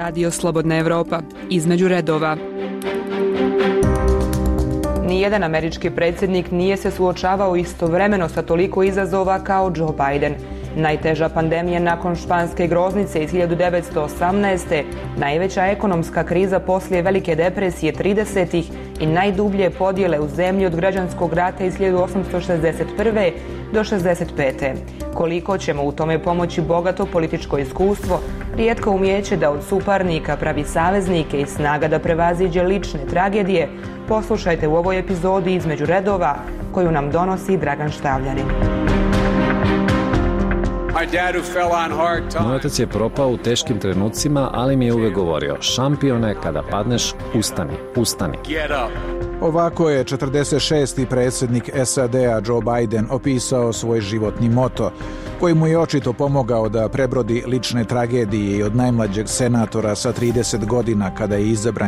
Radio Slobodna Evropa, između redova. Nijedan američki predsjednik nije se suočavao istovremeno sa toliko izazova kao Joe Biden. Najteža pandemija nakon španske groznice iz 1918. Najveća ekonomska kriza poslije Velike depresije 30-ih i najdublje podjele u zemlji od građanskog rata iz 1861. do 65. Koliko ćemo u tome pomoći bogato političko iskustvo, rijetko umijeće da od suparnika pravi saveznike i snaga da prevaziđe lične tragedije, poslušajte u ovoj epizodi Između redova koju nam donosi Dragan Štavljanin. Moj otac je propao u teškim trenucima, ali mi je uvek govorio: šampione, kada padneš, ustani, ustani. Ovako je 46. predsjednik SAD-a Joe Biden opisao svoj životni moto, koji mu je očito pomogao da prebrodi lične tragedije i od najmlađeg senatora sa 30 godina kada je izabran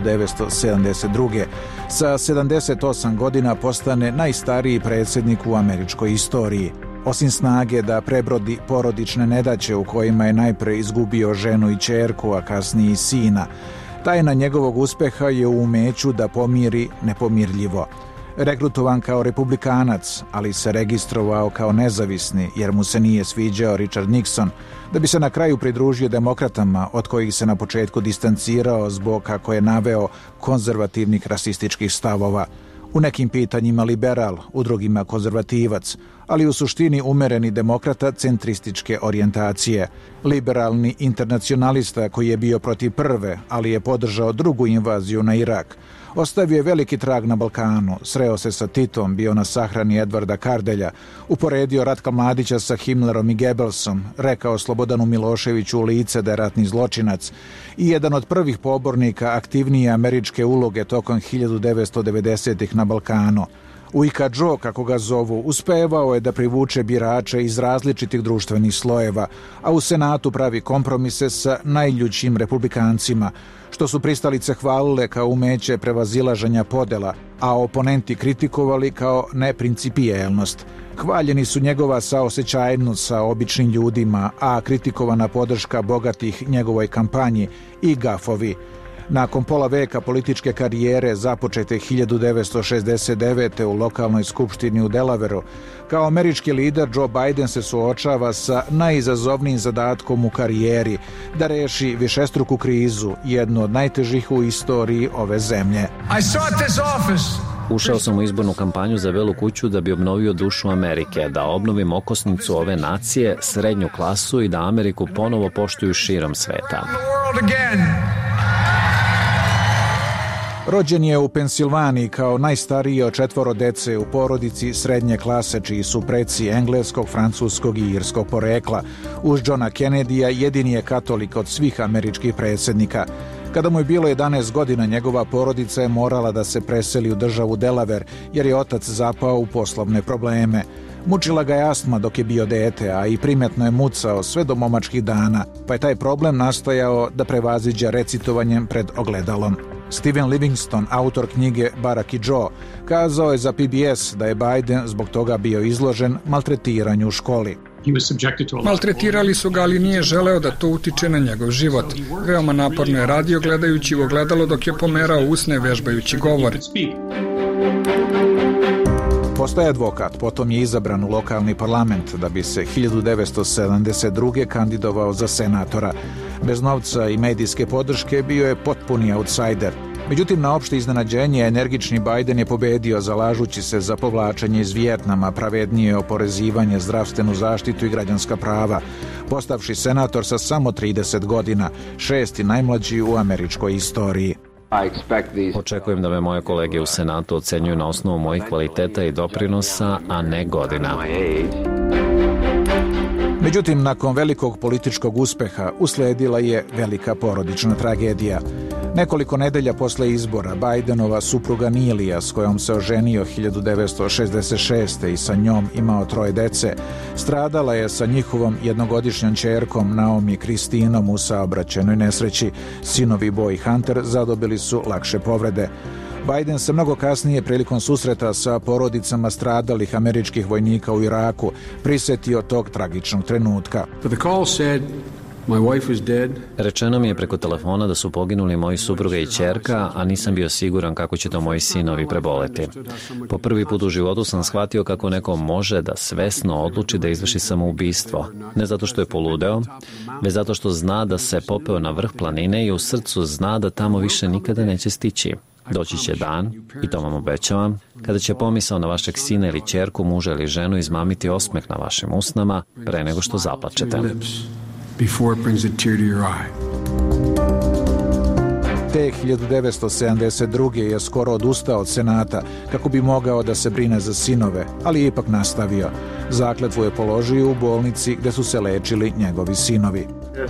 1972. sa 78 godina postane najstariji predsjednik u američkoj istoriji. Osim snage da prebrodi porodične nedaće u kojima je najpre izgubio ženu i ćerku, a kasnije i sina, tajna njegovog uspeha je u umeću da pomiri nepomirljivo. Rekrutovan kao republikanac, ali se registrovao kao nezavisni jer mu se nije sviđao Richard Nixon, da bi se na kraju pridružio demokratama od kojih se na početku distancirao zbog, kako je naveo, konzervativnih rasističkih stavova. U nekim pitanjima liberal, u drugima konzervativac, ali u suštini umereni demokrata centrističke orijentacije. Liberalni internacionalista koji je bio protiv prve, ali je podržao drugu invaziju na Irak. Ostavio je veliki trag na Balkanu, sreo se sa Titom, bio na sahrani Edvarda Kardelja, uporedio Ratka Mladića sa Himmlerom i Goebbelsom, rekao Slobodanu Miloševiću u lice da je ratni zločinac i jedan od prvih pobornika aktivnije američke uloge tokom 1990-ih na Balkanu. Ujka Joe, kako ga zovu, uspevao je da privuče birače iz različitih društvenih slojeva, a u Senatu pravi kompromise sa najljućim republikancima, što su pristalice hvalile kao umeće prevazilaženja podela, a oponenti kritikovali kao neprincipijelnost. Hvaljeni su njegova saosećajnost sa običnim ljudima, a kritikovana podrška bogatih njegovoj kampanji i gafovi. Nakon pola veka političke karijere započete 1969. u lokalnoj skupštini u Delawareu, kao američki lider Joe Biden se suočava sa najizazovnijim zadatkom u karijeri, da reši višestruku krizu, jednu od najtežih u istoriji ove zemlje. Ušao sam u izbornu kampanju za Belu kuću da bi obnovio dušu Amerike, da obnovim okosnicu ove nacije, srednju klasu i da Ameriku ponovo poštuju širom sveta. Rođen je u Pensilvaniji kao najstariji od 4 dece u porodici srednje klase, čiji su preci engleskog, francuskog i irskog porekla. Uz Johna Kennedya jedini je katolik od svih američkih predsjednika. Kada mu je bilo 11 godina, njegova porodica je morala da se preseli u državu Delaware, jer je otac zapao u poslovne probleme. Mučila ga je astma dok je bio dete, a i primetno je mucao sve do momačkih dana, pa je taj problem nastojao da prevaziđa recitovanjem pred ogledalom. Steven Livingston, autor knjige Barack i Joe, kazao je za PBS da je Biden zbog toga bio izložen maltretiranju u školi. Maltretirali su ga, ali nije želeo da to utiče na njegov život. Veoma naporno je radio gledajući u ogledalo dok je pomerao usne vežbajući govor. Postaje advokat, potom je izabran u lokalni parlament da bi se 1972. kandidovao za senatora. Bez novca i medijske podrške bio je potpuni outsider. Međutim, na opšte iznenađenje, energični Biden je pobedio zalažući se za povlačenje iz Vijetnama, pravednije oporezivanje, zdravstvenu zaštitu i građanska prava, postavši senator sa samo 30 godina, 6. najmlađi u američkoj istoriji. Očekujem da me moje kolege u Senatu ocenjuju na osnovu mojih kvaliteta i doprinosa, a ne godina. Međutim, nakon velikog političkog uspeha usledila je velika porodična tragedija. Nekoliko nedelja posle izbora Bidenova supruga Nilija, s kojom se oženio 1966. i sa njom imao 3 dece, stradala je sa njihovom jednogodišnjom ćerkom Naomi Kristinom u saobraćajnoj nesreći. Sinovi Bo i Hunter zadobili su lakše povrede. Biden se mnogo kasnije prilikom susreta sa porodicama stradalih američkih vojnika u Iraku prisjetio tog tragičnog trenutka. Rečeno mi je preko telefona da su poginuli moji supruga i ćerka, a nisam bio siguran kako će to moji sinovi preboleti. Po prvi put u životu sam shvatio kako neko može da svesno odluči da izvrši samoubistvo. Ne zato što je poludeo, već zato što zna da se popeo na vrh planine i u srcu zna da tamo više nikada neće stići. Doći će dan, i to vam obećavam, kada će pomisao na vašeg sina ili ćerku, muža ili ženu izmamiti osmeh na vašim usnama pre nego što zaplačete. Te 1972. je skoro odustao od Senata kako bi mogao da se brine za sinove, ali je ipak nastavio. Zakletvu je položio u bolnici gde su se lečili njegovi sinovi.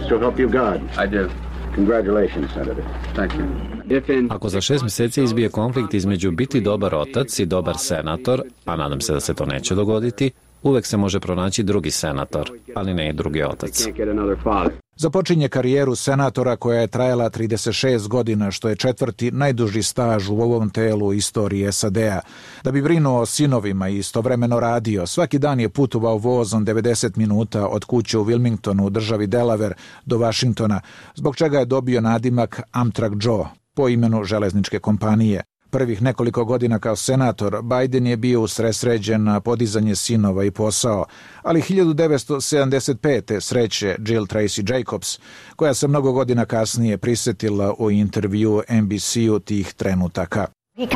Ako za 6 mjeseci izbije konflikt između biti dobar otac i dobar senator, a nadam se da se to neće dogoditi, uvek se može pronaći drugi senator, ali ne i drugi otac. Započinje karijeru senatora koja je trajala 36 godina, što je 4. najduži staž u ovom telu istoriji SAD-a. Da bi brinuo o sinovima i istovremeno radio, svaki dan je putovao vozom 90 minuta od kuće u Wilmingtonu u državi Delaware do Washingtona, zbog čega je dobio nadimak Amtrak Joe, po imenu železničke kompanije. Prvih nekoliko godina kao senator, Biden je bio usredsređen na podizanje sinova i posao, ali 1975. sreće Jill Tracy Jacobs, koja se mnogo godina kasnije prisetila u intervju NBC-u tih trenutaka.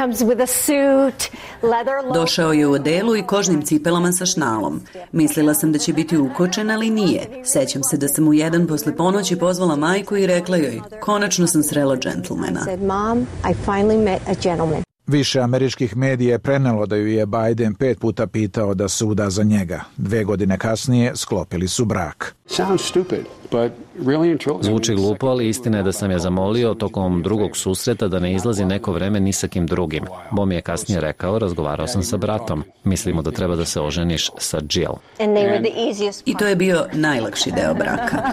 Došao je u odelu i kožnim cipelama sa šnalom. Mislila sam da će biti ukočen, ali nije. Sećam se da sam u 1 posle ponoći pozvala majku i rekla joj, konačno sam srela džentlmena. Više američkih medija je prenelo da ju je Biden 5 puta pitao da se uda za njega. 2 godine kasnije sklopili su brak. Zvuči glupo, ali istina je da sam je zamolio tokom drugog susreta da ne izlazi neko vreme ni sa kim drugim. Bo mi je kasnije rekao, razgovarao sam sa bratom. Mislimo da treba da se oženiš sa Jill. I to je bio najlakši deo braka.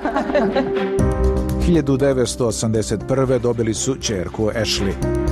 1981. dobili su ćerku Ashley.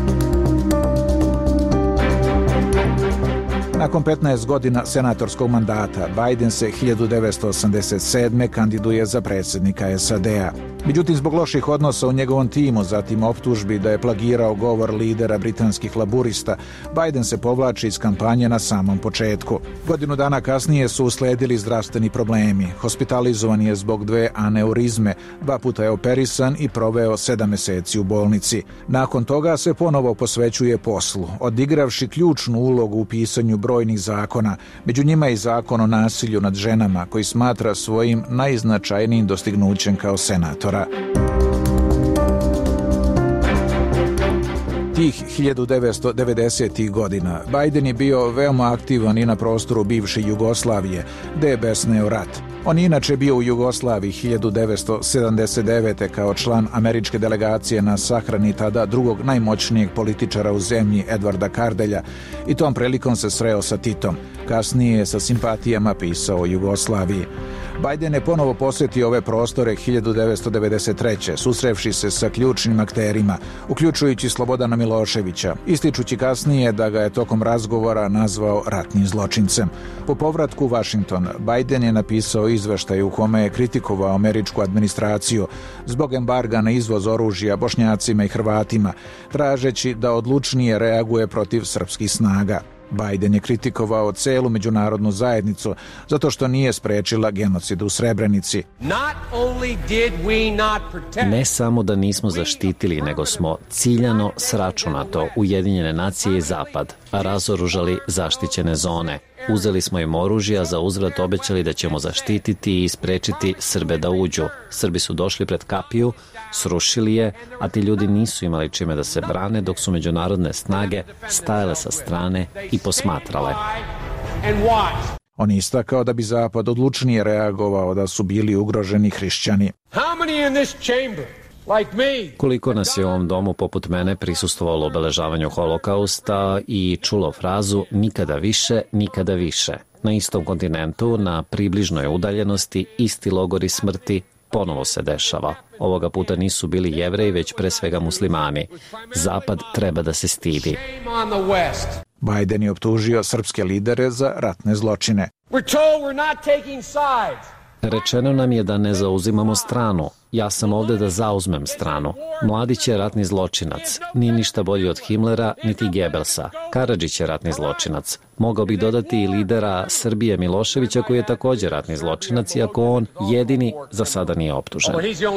Nakon 15 godina senatorskog mandata, Biden se 1987. kandiduje za predsjednika SAD-a. Međutim, zbog loših odnosa u njegovom timu, zatim optužbi da je plagirao govor lidera britanskih laburista, Biden se povlači iz kampanje na samom početku. Godinu dana kasnije su usledili zdravstveni problemi. Hospitalizovan je zbog 2 aneurizme, 2 puta je operisan i proveo 7 meseci u bolnici. Nakon toga se ponovo posvećuje poslu, odigravši ključnu ulogu u pisanju brojnih zakona, među njima i zakon o nasilju nad ženama, koji smatra svojim najznačajnijim dostignućem kao senator. Tih 1990. godina Biden je bio veoma aktivan i na prostoru bivše Jugoslavije, gde je besneo rat. On je inače bio u Jugoslaviji 1979. kao član američke delegacije na sahrani tada drugog najmoćnijeg političara u zemlji, Edvarda Kardelja, i tom prilikom se sreo sa Titom. Kasnije je sa simpatijama pisao o Jugoslaviji. Biden je ponovo posjetio ove prostore 1993. susrevši se sa ključnim akterima, uključujući Slobodana Miloševića, ističući kasnije da ga je tokom razgovora nazvao ratnim zločincem. Po povratku u Washington, Biden je napisao izveštaj u kome je kritikovao američku administraciju zbog embarga na izvoz oružja Bošnjacima i Hrvatima, tražeći da odlučnije reaguje protiv srpskih snaga. Biden je kritikovao celu međunarodnu zajednicu zato što nije sprečila genocid u Srebrenici. Ne samo da nismo zaštitili, nego smo ciljano sračunato Ujedinjene nacije i Zapad razoružali zaštićene zone. Uzeli smo im oružja, za uzvrat obećali da ćemo zaštititi i sprečiti Srbe da uđu. Srbi su došli pred kapiju, srušili je, a ti ljudi nisu imali čime da se brane, dok su međunarodne snage stajale sa strane i posmatrale. On je istakao da bi Zapad odlučnije reagovao da su bili ugroženi hrišćani. Koliko nas je u ovom domu poput mene prisustvovalo obeležavanju holokausta i čulo frazu nikada više, nikada više. Na istom kontinentu, na približnoj udaljenosti, isti logori smrti ponovo se dešava. Ovoga puta nisu bili Jevreji, već pre svega muslimani. Zapad treba da se stidi. Biden je optužio srpske lidere za ratne zločine. Rečeno nam je da ne zauzimamo stranu. Ja sam ovde da zauzmem stranu. Mladić je ratni zločinac. Nije ništa bolji od Himlera, niti Gebelsa. Karadžić je ratni zločinac. Mogao bih dodati i lidera Srbije Miloševića, koji je također ratni zločinac, iako on jedini za sada nije optužen.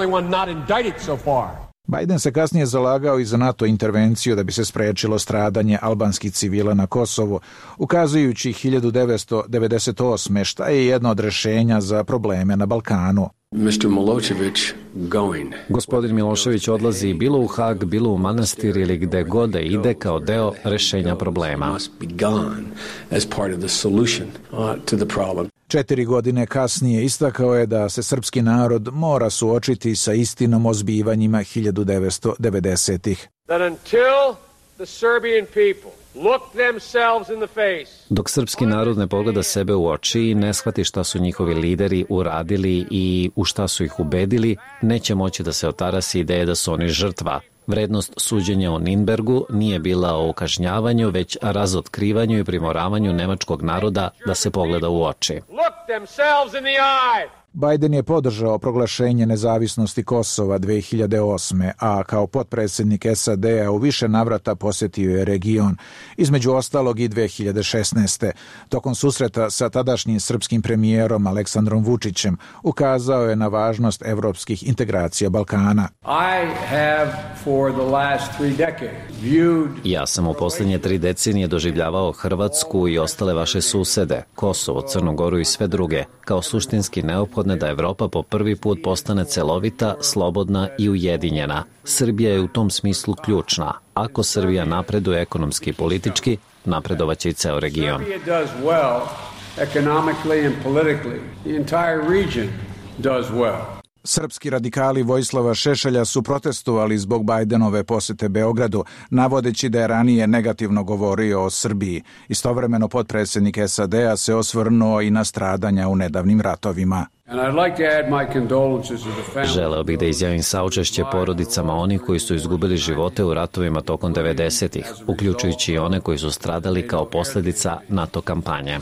Biden se kasnije zalagao i za NATO intervenciju da bi se sprečilo stradanje albanskih civila na Kosovu, ukazujući 1998. šta je jedno od rešenja za probleme na Balkanu. Gospodin Milošević odlazi bilo u Hag, bilo u manastir ili gde god da ide kao deo rešenja problema. 4 godine kasnije istakao je da se srpski narod mora suočiti sa istinom o zbivanjima 1990-ih. Dok srpski narod ne pogleda sebe u oči i ne shvati šta su njihovi lideri uradili i u šta su ih ubedili, neće moći da se otarasi ideje da su oni žrtva. Vrednost suđenja o Ninbergu nije bila o kažnjavanju, već razotkrivanju i primoravanju nemačkog naroda da se pogleda u oči. Biden je podržao proglašenje nezavisnosti Kosova 2008. a kao potpredsjednik SAD-a u više navrata posjetio je region, između ostalog i 2016. Tokom susreta sa tadašnjim srpskim premijerom Aleksandrom Vučićem ukazao je na važnost evropskih integracija Balkana. Ja sam u posljednje 3 decenije doživljavao Hrvatsku i ostale vaše susede, Kosovo, Crnu Goru i sve druge, kao suštinski neophodne da Evropa po prvi put postane celovita, slobodna i ujedinjena. Srbija je u tom smislu ključna. Ako Srbija napreduje ekonomski i politički, napredovaće i ceo region. Srpski radikali Vojislava Šešelja su protestovali zbog Bajdenove posete Beogradu, navodeći da je ranije negativno govorio o Srbiji. Istovremeno potpredsjednik SAD-a se osvrnuo i na stradanja u nedavnim ratovima. Želeo bih da izjavim saučešće porodicama onih koji su izgubili živote u ratovima tokom 90-ih, uključujući i one koji su stradali kao posljedica NATO kampanje.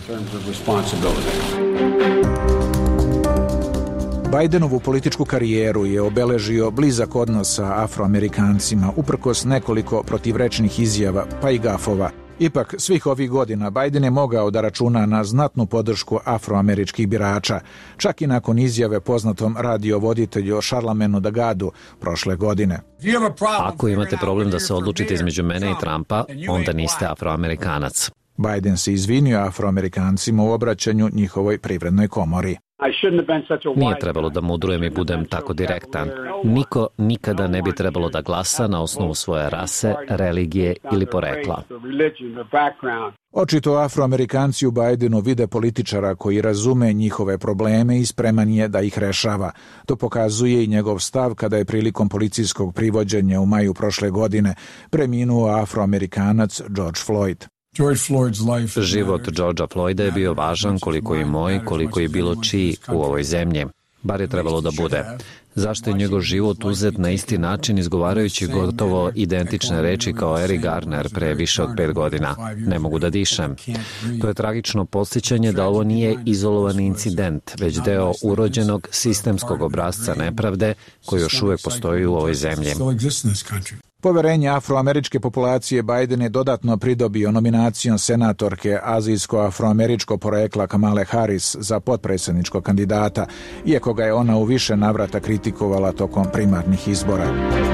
Bidenovu političku karijeru je obeležio blizak odnos sa Afroamerikancima, uprkos nekoliko protivrečnih izjava, pa i gafova. Ipak, svih ovih godina Biden je mogao da računa na znatnu podršku afroameričkih birača, čak i nakon izjave poznatom radiovoditelju Charlamagne'u Dagadu prošle godine. Ako imate problem da se odlučite između mene i Trumpa, onda niste Afroamerikanac. Biden se izvinio Afroamerikancima u obraćanju njihovoj privrednoj komori. Nije trebalo da mudrujem i budem tako direktan. Niko nikada ne bi trebalo da glasa na osnovu svoje rase, religije ili porekla. Očito Afroamerikanci u Bidenu vide političara koji razume njihove probleme i spreman je da ih rešava. To pokazuje i njegov stav kada je prilikom policijskog privođenja u maju prošle godine preminuo Afroamerikanac George Floyd. Život Georgea Floyda je bio važan koliko i moj, koliko i bilo čiji u ovoj zemlji. Bar je trebalo da bude. Zašto je njegov život uzet na isti način izgovarajući gotovo identične reči kao Eric Garner pre više od 5 godina? Ne mogu da dišem. To je tragično podsjećanje da ovo nije izolovani incident, već deo urođenog sistemskog obrasca nepravde koji još uvek postoji u ovoj zemlji. Poverenje afroameričke populacije Biden je dodatno pridobio nominacijom senatorke azijsko-afroameričkog porekla Kamale Harris za potpredsjedničkog kandidata, iako ga je ona u više navrata kritikovala tokom primarnih izbora.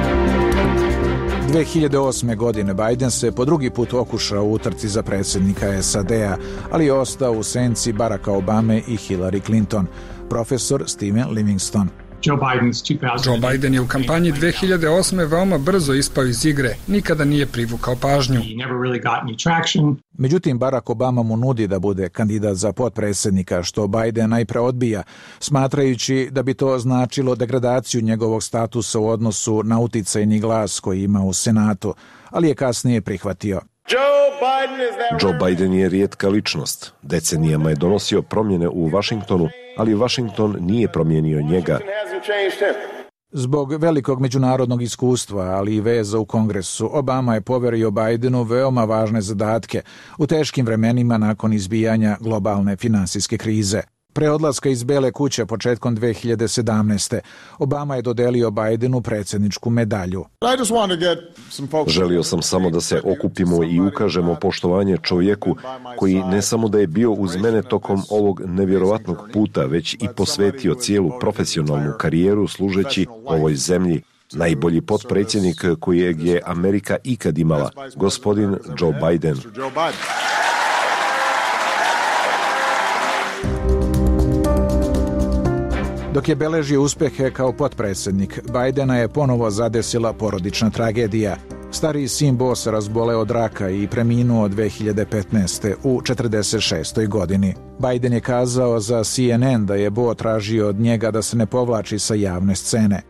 2008. godine Biden se po drugi put okušao u utrci za predsjednika SAD-a, ali je ostao u senci Baracka Obame i Hillary Clinton. Profesor Steven Livingston. Joe Biden je u kampanji 2008. veoma brzo ispao iz igre, nikada nije privukao pažnju. Međutim, Barack Obama mu nudi da bude kandidat za potpredsjednika, što Biden najpre odbija, smatrajući da bi to značilo degradaciju njegovog statusa u odnosu na uticajni glas koji ima u Senatu, ali je kasnije prihvatio. Joe Biden je rijetka ličnost. Decenijama je donosio promjene u Vašingtonu, ali Vašington nije promijenio njega. Zbog velikog međunarodnog iskustva, ali i veza u Kongresu, Obama je poverio Bidenu veoma važne zadatke u teškim vremenima nakon izbijanja globalne finansijske krize. Pre odlaska iz Bele kuće početkom 2017. Obama je dodelio Bidenu predsjedničku medalju. Želio sam samo da se okupimo i ukažemo poštovanje čovjeku koji ne samo da je bio uz mene tokom ovog nevjerovatnog puta, već i posvetio cijelu profesionalnu karijeru služeći ovoj zemlji. Najbolji potpredsjednik kojeg je Amerika ikad imala, gospodin Joe Biden. Dok je beležio uspehe kao potpredsjednik, Bidena je ponovo zadesila porodična tragedija. Stariji sin Bo se razboleo od raka i preminuo 2015. u 46. godini. Biden je kazao za CNN da je Bo tražio od njega da se ne povlači sa javne scene.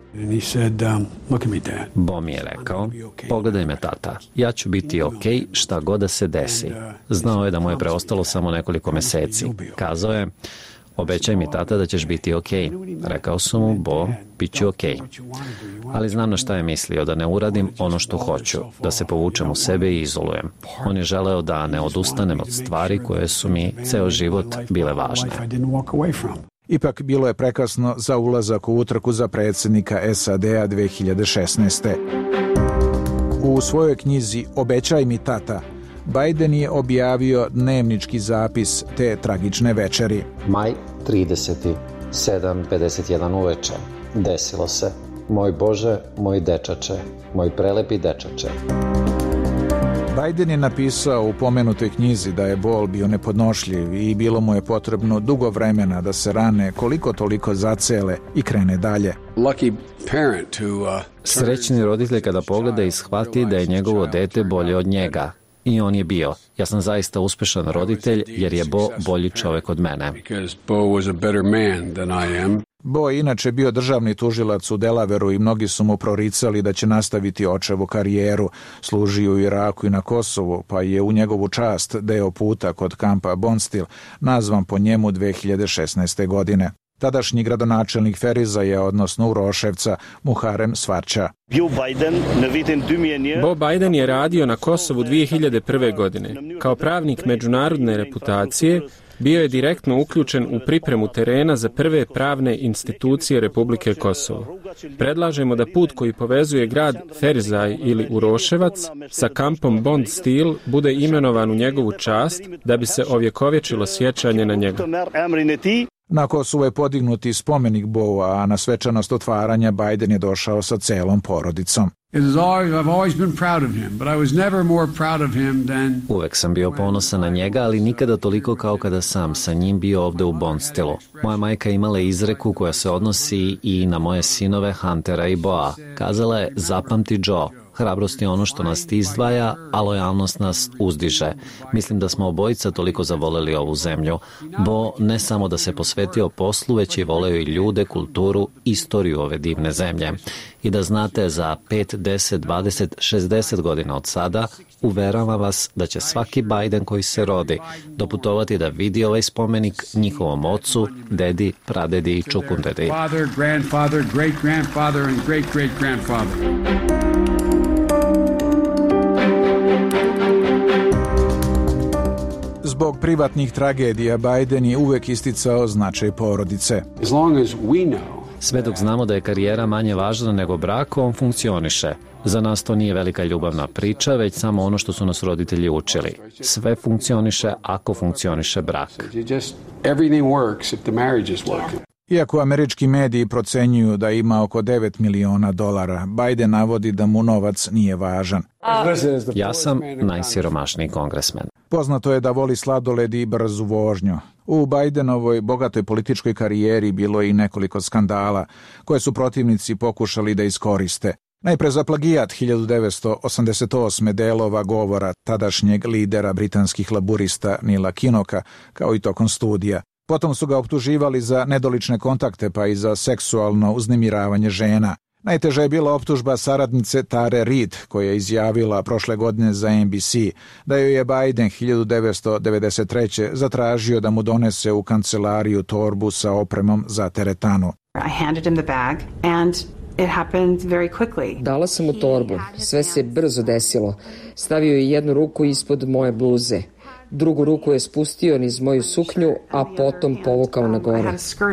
Bo mi je rekao, pogledaj me tata, ja ću biti okej šta god da se desi. Znao je da mu je preostalo samo nekoliko meseci. Kazao je, obećaj mi tata da ćeš biti okej. Rekao sam mu, Bo, bit ću okej. Ali znam na šta je mislio, da ne uradim ono što hoću, da se povučem u sebe i izolujem. On je želeo da ne odustanem od stvari koje su mi ceo život bile važne. Ipak bilo je prekasno za ulazak u utrku za predsjednika SAD-a 2016. U svojoj knjizi Obećaj mi tata, Biden je objavio dnevnički zapis te tragične večeri. Maj 30. 7:51 uveče. Desilo se. Moj Bože, moj dečače, moj prelepi dečače. Biden je napisao u pomenutoj knjizi da je bol bio nepodnošljiv i bilo mu je potrebno dugo vremena da se rane koliko toliko zacele i krene dalje. Srećni roditelj kada pogleda i shvati da je njegovo dete bolje od njega. I on je bio. Ja sam zaista uspešan roditelj jer je Bo bolji čovjek od mene. Bo je inače bio državni tužilac u Delaveru i mnogi su mu proricali da će nastaviti očevu karijeru. Služio u Iraku i na Kosovu, pa je u njegovu čast deo puta kod kampa Bondsteel nazvan po njemu 2016. godine. Tadašnji gradonačelnik Ferizaja, odnosno Uroševca, Muharem Svarća. Bo Biden je radio na Kosovu 2001. godine. Kao pravnik međunarodne reputacije bio je direktno uključen u pripremu terena za prve pravne institucije Republike Kosovo. Predlažemo da put koji povezuje grad Ferizaj ili Uroševac sa kampom Bondsteel bude imenovan u njegovu čast da bi se ovjekovječilo sjećanje na njega. Na Kosovu je podignuti spomenik Boa, a na svečanost otvaranja Biden je došao sa celom porodicom. Uvek sam bio ponosan na njega, ali nikada toliko kao kada sam sa njim bio ovde u Bondsteelu. Moja majka imala izreku koja se odnosi i na moje sinove Huntera i Boa. Kazala je, zapamti Joe, hrabrost je ono što nas izdvaja, a lojalnost nas uzdiže. Mislim da smo obojica toliko zavoleli ovu zemlju. Bo ne samo da se posvetio poslu, već je voleo i ljude, kulturu, istoriju ove divne zemlje. I da znate, za 5, 10, 20, 60 godina od sada, uveravam vas da će svaki Biden koji se rodi doputovati da vidi ovaj spomenik njihovom ocu, dedi, pradedi i čukundedi. Father, grandfather, great grandfather and great great grandfather. Zbog privatnih tragedija Biden je uvek isticao značaj porodice. Sve dok znamo da je karijera manje važna nego brak, on funkcioniše. Za nas to nije velika ljubavna priča, već samo ono što su nas roditelji učili. Sve funkcioniše ako funkcioniše brak. Iako američki mediji procenjuju da ima oko $9 miliona, Biden navodi da mu novac nije važan. Ja sam najsiromašniji kongresmen. Poznato je da voli sladoled i brzu vožnju. U Bidenovoj bogatoj političkoj karijeri bilo je i nekoliko skandala koje su protivnici pokušali da iskoriste. Najpre za plagijat 1988. delova govora tadašnjeg lidera britanskih laburista Nila Kinoka, kao i tokom studija. Potom su ga optuživali za nedolične kontakte pa i za seksualno uznemiravanje žena. Najteža je bila optužba saradnice Tare Reid, koja je izjavila prošle godine za NBC da joj je Biden 1993. zatražio da mu donese u kancelariju torbu sa opremom za teretanu. Dala sam mu torbu. Sve se brzo desilo. Stavio je jednu ruku ispod moje bluze. Drugu ruku je spustio niz moju suknju, a potom povukao na gore.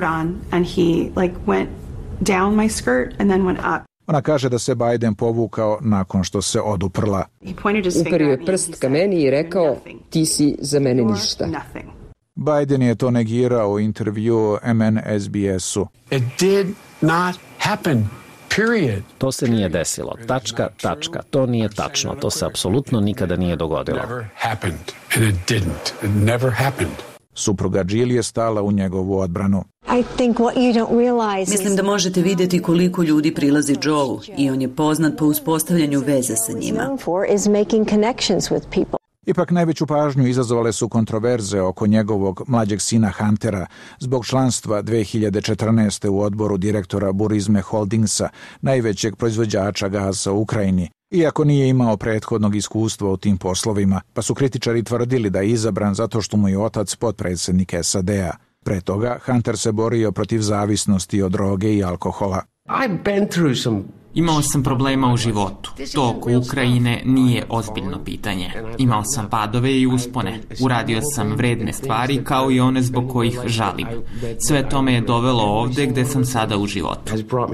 Ona kaže da se Biden povukao nakon što se oduprla. Uperio je prst ka meni i rekao, ti si za mene ništa. Biden je to negirao u intervjuu MSNBS-u. It did not happen. Period. To se nije desilo. Tačka. To nije tačno. To se apsolutno nikada nije dogodilo. Never happened. And it didn't. It never happened. Supruga Jill je stala u njegovu odbranu. Mislim da možete vidjeti koliko ljudi prilazi Joe i on je poznat po uspostavljanju veze sa njima. Ipak najveću pažnju izazvale su kontroverze oko njegovog mlađeg sina Huntera zbog članstva 2014. u odboru direktora Burisma Holdingsa, najvećeg proizvođača gaza u Ukrajini, iako nije imao prethodnog iskustva u tim poslovima, pa su kritičari tvrdili da je izabran zato što mu je otac potpredsjednik SAD-a. Pre toga Hunter se borio protiv zavisnosti od droge i alkohola. Imao sam problema u životu. To oko Ukrajine nije ozbiljno pitanje. Imao sam padove i uspone. Uradio sam vredne stvari kao i one zbog kojih žalim. Sve to me je dovelo ovde gde sam sada u životu.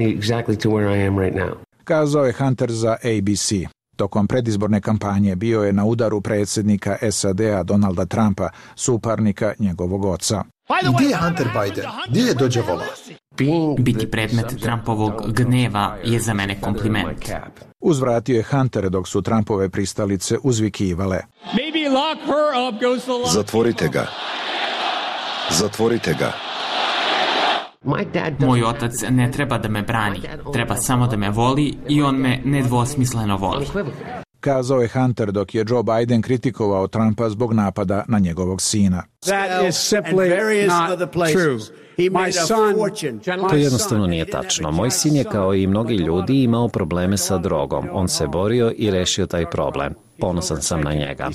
Kazao je Hunter za ABC. Tokom predizborne kampanje bio je na udaru predsjednika SAD-a Donalda Trumpa, suparnika njegovog oca. Gdje je Hunter Biden? Gdje je dođe vola? Biti predmet Trumpovog gneva je za mene kompliment. Uzvratio je Hunter dok su Trumpove pristalice uzvikivale. Zatvorite ga. Zatvorite ga. Moj otac ne treba da me brani, treba samo da me voli i on me nedvosmisleno voli. Kazao je Hunter dok je Joe Biden kritikovao Trumpa zbog napada na njegovog sina. To jednostavno nije tačno. Moj sin je kao i mnogi ljudi imao probleme sa drogom. On se borio i rešio taj problem. Ponosan sam na njega.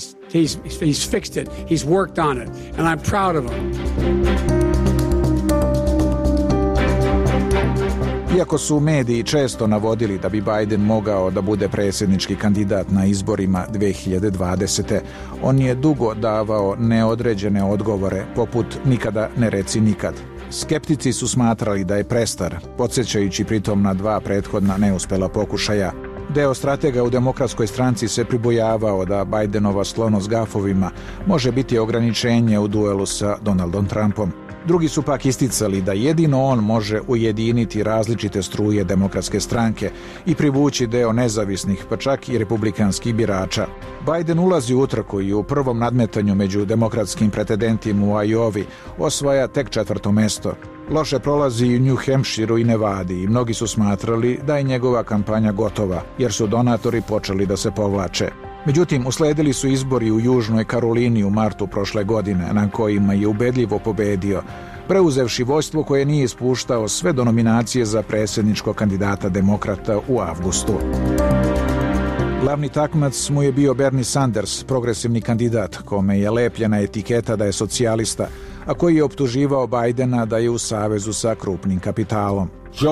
Iako su mediji često navodili da bi Biden mogao da bude predsjednički kandidat na izborima 2020. on je dugo davao neodređene odgovore, poput nikada ne reci nikad. Skeptici su smatrali da je prestar, podsjećajući pritom na 2 prethodna neuspela pokušaja. Deo stratega u Demokratskoj stranci se pribojavao da Bidenova sklonost gafovima može biti ograničenje u duelu sa Donaldom Trumpom. Drugi su pak isticali da jedino on može ujediniti različite struje Demokratske stranke i privući deo nezavisnih, pa čak i republikanskih birača. Biden ulazi u utrku i u prvom nadmetanju među demokratskim pretendentima u Iowi osvaja tek 4. mesto. Loše prolazi i u New Hampshireu i Nevadi i mnogi su smatrali da je njegova kampanja gotova, jer su donatori počeli da se povlače. Međutim, usledili su izbori u Južnoj Karolini u martu prošle godine, na kojima je ubedljivo pobedio, preuzevši vođstvo koje nije ispuštao sve do nominacije za predsjedničkog kandidata demokrata u avgustu. Glavni takmac mu je bio Bernie Sanders, progresivni kandidat, kome je lepljena etiketa da je socijalista, a koji je optuživao Bidena da je u savezu sa krupnim kapitalom.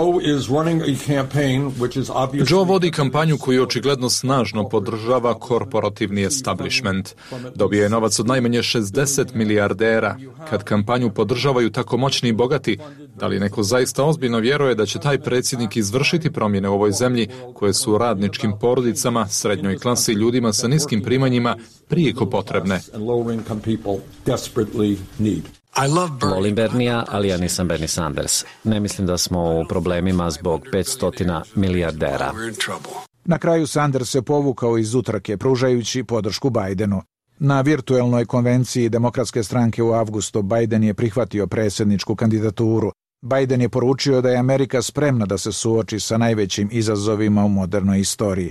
Joe vodi kampanju koju očigledno snažno podržava korporativni establishment. Dobio je novac od najmanje 60 milijardera. Kad kampanju podržavaju tako moćni i bogati, da li neko zaista ozbiljno vjeruje da će taj predsjednik izvršiti promjene u ovoj zemlji koje su radničkim porodicama, srednjoj klasi i ljudima sa niskim primanjima prijeko potrebne? Volim Bernija, ali ja nisam Bernie Sanders. Ne mislim da smo u problemima zbog 500 milijardera. Na kraju Sanders se povukao iz utrke, pružajući podršku Bidenu. Na virtuelnoj konvenciji Demokratske stranke u avgustu Biden je prihvatio predsjedničku kandidaturu. Biden je poručio da je Amerika spremna da se suoči sa najvećim izazovima u modernoj istoriji.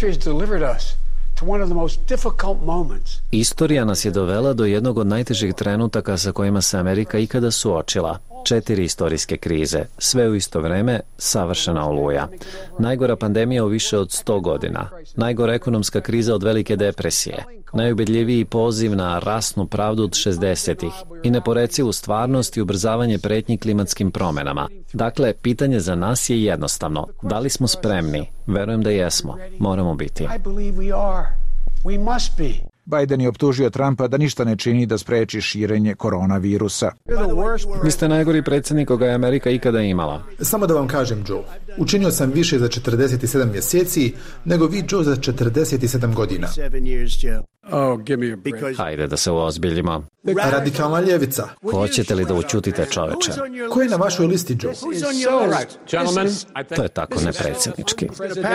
Istorija nas je dovela do jednog od najtežih trenutaka sa kojima se Amerika ikada suočila. 4 istorijske krize, sve u isto vreme, savršena oluja. Najgora pandemija u više od 100 godina. Najgora ekonomska kriza od Velike depresije. Najubedljiviji poziv na rasnu pravdu od 60-ih i neporecivu stvarnost i ubrzavanje pretnji klimatskim promjenama. Dakle, pitanje za nas je jednostavno. Da li smo spremni? Verujem da jesmo. Moramo biti. Biden je optužio Trumpa da ništa ne čini da spreči širenje koronavirusa. Vi ste najgori predsjednik koga je Amerika ikada imala. Samo da vam kažem, Joe, učinio sam više za 47 mjeseci nego vi, Joe, za 47 godina. Hajde da se uozbiljimo. Radikalna ljevica. Hoćete li da učutite, čoveče? Ko je na vašoj listi, Joe? To je tako nepredsjednički.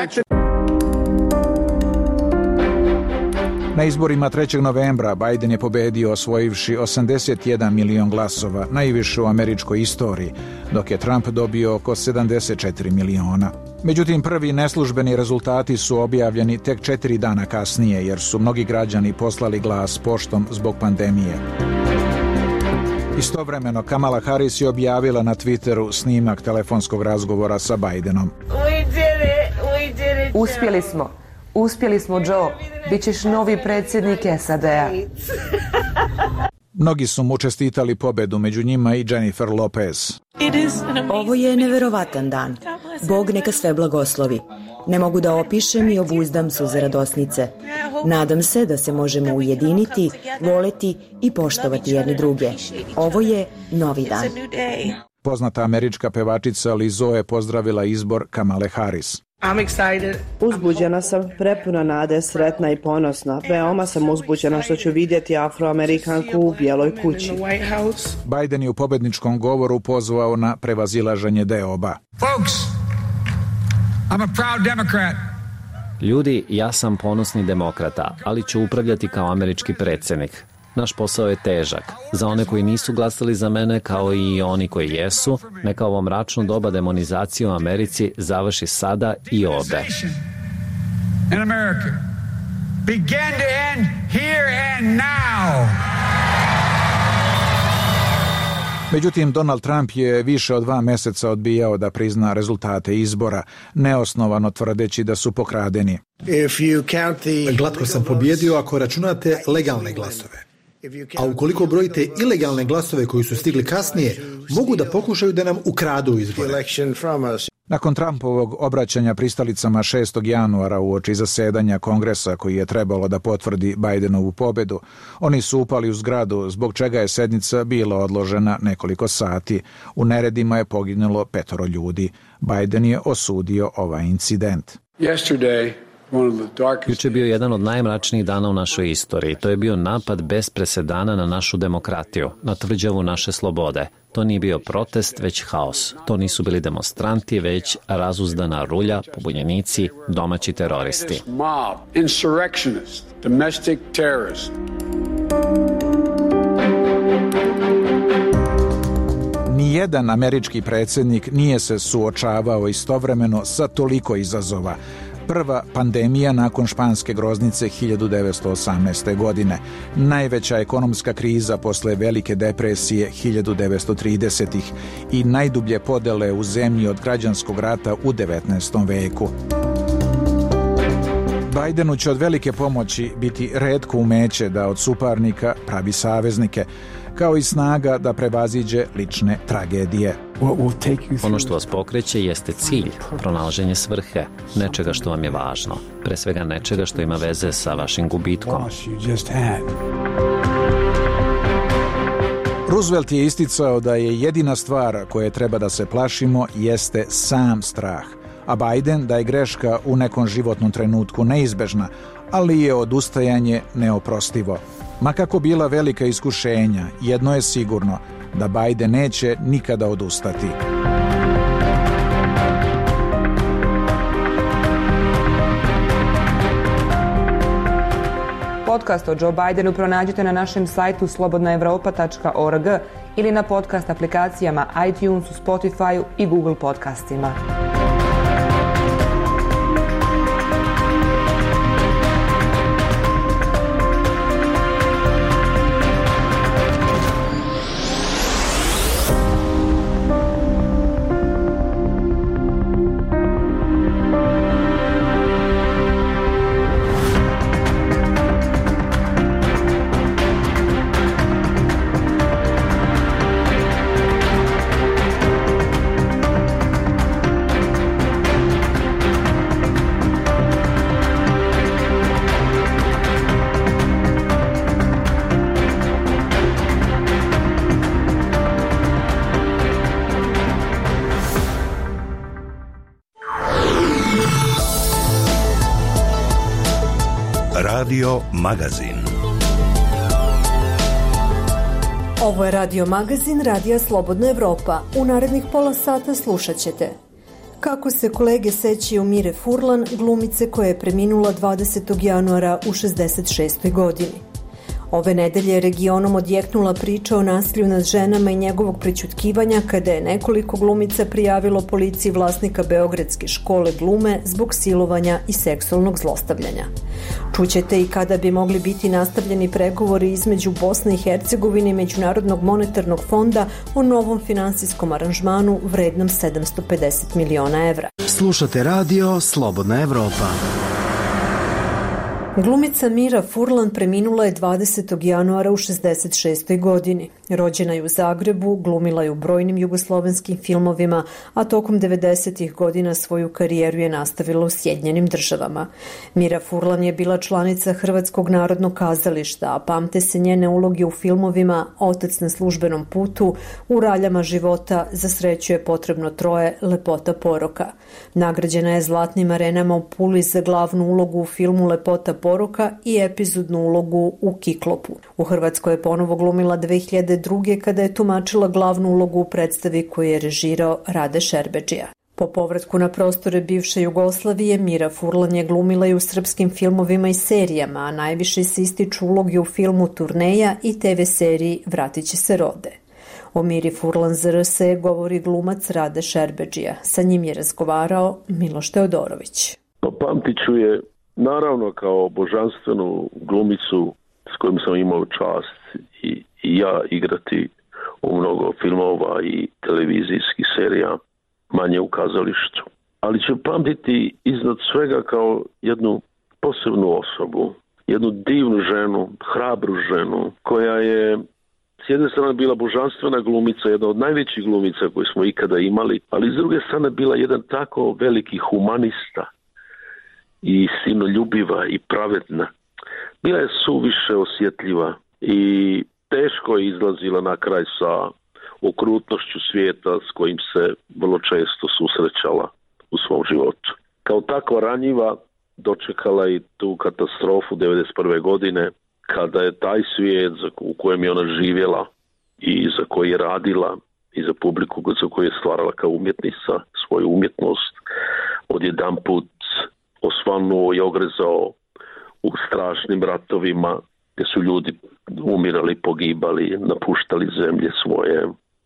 Na izborima 3. novembra Biden je pobedio osvojivši 81 milion glasova, najviše u američkoj istoriji, dok je Trump dobio oko 74 miliona. Međutim, prvi neslužbeni rezultati su objavljeni tek 4 dana kasnije, jer su mnogi građani poslali glas poštom zbog pandemije. Istovremeno, Kamala Harris je objavila na Twitteru snimak telefonskog razgovora sa Bidenom. Uspjeli smo, Joe. Bićeš novi predsjednik SAD-a. Mnogi su mu čestitali pobedu, među njima i Jennifer Lopez. Ovo je neverovatan dan. Bog neka sve blagoslovi. Ne mogu da opišem i obuzdam suze radosnice. Nadam se da se možemo ujediniti, voleti i poštovati jedni druge. Ovo je novi dan. Poznata američka pevačica Lizzo je pozdravila izbor Kamale Harris. Uzbuđena sam, prepuna nade, sretna i ponosna. Veoma sam uzbuđena što ću vidjeti Afroamerikanku u Bijeloj kući. Biden je u pobedničkom govoru pozvao na prevazilaženje deoba. Ljudi, ja sam ponosni demokrata, ali ću upravljati kao američki predsjednik. Naš posao je težak. Za one koji nisu glasali za mene, kao i oni koji jesu, neka ovo mračno doba demonizacije u Americi završi sada i ovde. Međutim, Donald Trump je više od 2 meseca odbijao da prizna rezultate izbora, neosnovano tvrdeći da su pokradeni. Glatko sam pobjedio ako računate legalne glasove. A ukoliko brojite ilegalne glasove koji su stigli kasnije, mogu da pokušaju da nam ukradu izbore. Nakon Trumpovog obraćanja pristalicama 6. januara uoči zasedanja Kongresa koji je trebalo da potvrdi Bidenovu pobedu, oni su upali u zgradu, zbog čega je sednica bila odložena nekoliko sati. U neredima je poginulo 5 ljudi. Biden je osudio ovaj incident. Juče je bio jedan od najmračnijih dana u našoj istoriji. To je bio napad bez presedana na našu demokratiju, na tvrđavu naše slobode. To nije bio protest, već haos. To nisu bili demonstranti, već razuzdana rulja, pobunjenici, domaći teroristi. Nijedan američki predsjednik nije se suočavao istovremeno sa toliko izazova. Prva pandemija nakon španske groznice 1918. godine, najveća ekonomska kriza posle Velike depresije 1930-ih i najdublje podele u zemlji od građanskog rata u 19. veku. Bidenu će od velike pomoći biti retko umeće da od suparnika pravi saveznike, kao i snaga da prevaziđe lične tragedije. Ono što vas pokreće jeste cilj, pronalaženje svrhe, nečega što vam je važno, pre svega nečega što ima veze sa vašim gubitkom. Roosevelt je isticao da je jedina stvar koje treba da se plašimo jeste sam strah, a Biden da je greška u nekom životnom trenutku neizbežna, ali je odustajanje neoprostivo. Ma kako bila velika iskušenja, jedno je sigurno, da Biden neće nikada odustati. Podcast o Joe Bidenu pronađite na našem sajtu slobodnaevropa.org ili na podcast aplikacijama iTunesu, Spotifyu i Google podcastima. Radio Magazin. Ovo je Radio Magazin Radija Slobodna Evropa. U narednih pola sata slušat ćete kako se kolege sećaju Mire Furlan, glumice koja je preminula 20. januara u 66. godini. Ove nedelje je regionom odjeknula priča o nasilju nad ženama i njegovog prećutkivanja kada je nekoliko glumica prijavilo policiji vlasnika Beogradske škole glume zbog silovanja i seksualnog zlostavljanja. Čućete i kada bi mogli biti nastavljeni pregovori između Bosne i Hercegovine i Međunarodnog monetarnog fonda o novom finansijskom aranžmanu vrednom 750 miliona evra. Slušate radio Slobodna Evropa. Glumica Mira Furlan preminula je 20. januara u 66. godini. Rođena je u Zagrebu, glumila je u brojnim jugoslovenskim filmovima, a tokom 90. godina svoju karijeru je nastavila u Sjedinjenim Državama. Mira Furlan je bila članica Hrvatskog narodnog kazališta, a pamte se njene uloge u filmovima Otac na službenom putu, U raljama života, Za sreću je potrebno troje, Lepota poroka. Nagrađena je Zlatnim arenama u Puli za glavnu ulogu u filmu Lepota poroka i epizodnu ulogu u Kiklopu. U Hrvatskoj je ponovo glumila 2002. kada je tumačila glavnu ulogu u predstavi koju je režirao Rade Šerbedžija. Po povratku na prostore bivše Jugoslavije, Mira Furlan je glumila i u srpskim filmovima i serijama, a najviše se ističu uloge u filmu Turneja i TV seriji Vratit će se rode. O Miri Furlan za RS govori glumac Rade Šerbedžija. Sa njim je razgovarao Miloš Teodorović. Pamtit ću je naravno kao božanstvenu glumicu s kojom sam imao čast i ja igrati u mnogo filmova i televizijskih serija, manje u kazalištu. Ali ću pamtiti iznad svega kao jednu posebnu osobu, jednu divnu ženu, hrabru ženu, koja je s jedne strane bila božanstvena glumica, jedna od najvećih glumica koje smo ikada imali, ali s druge strane bila jedan tako veliki humanista i sinoljubiva i pravedna. Bila je suviše osjetljiva i teško je izlazila na kraj sa okrutnošću svijeta s kojim se vrlo često susrećala u svom životu. Kao takva ranjiva dočekala i tu katastrofu 1991. godine kada je taj svijet u kojem je ona živjela i za koji je radila i za publiku za koju je stvarala kao umjetnica svoju umjetnost odjedanput osvanuo i ogrezao u strašnim ratovima gdje su ljudi umirali, pogibali, napuštali zemlje svoje.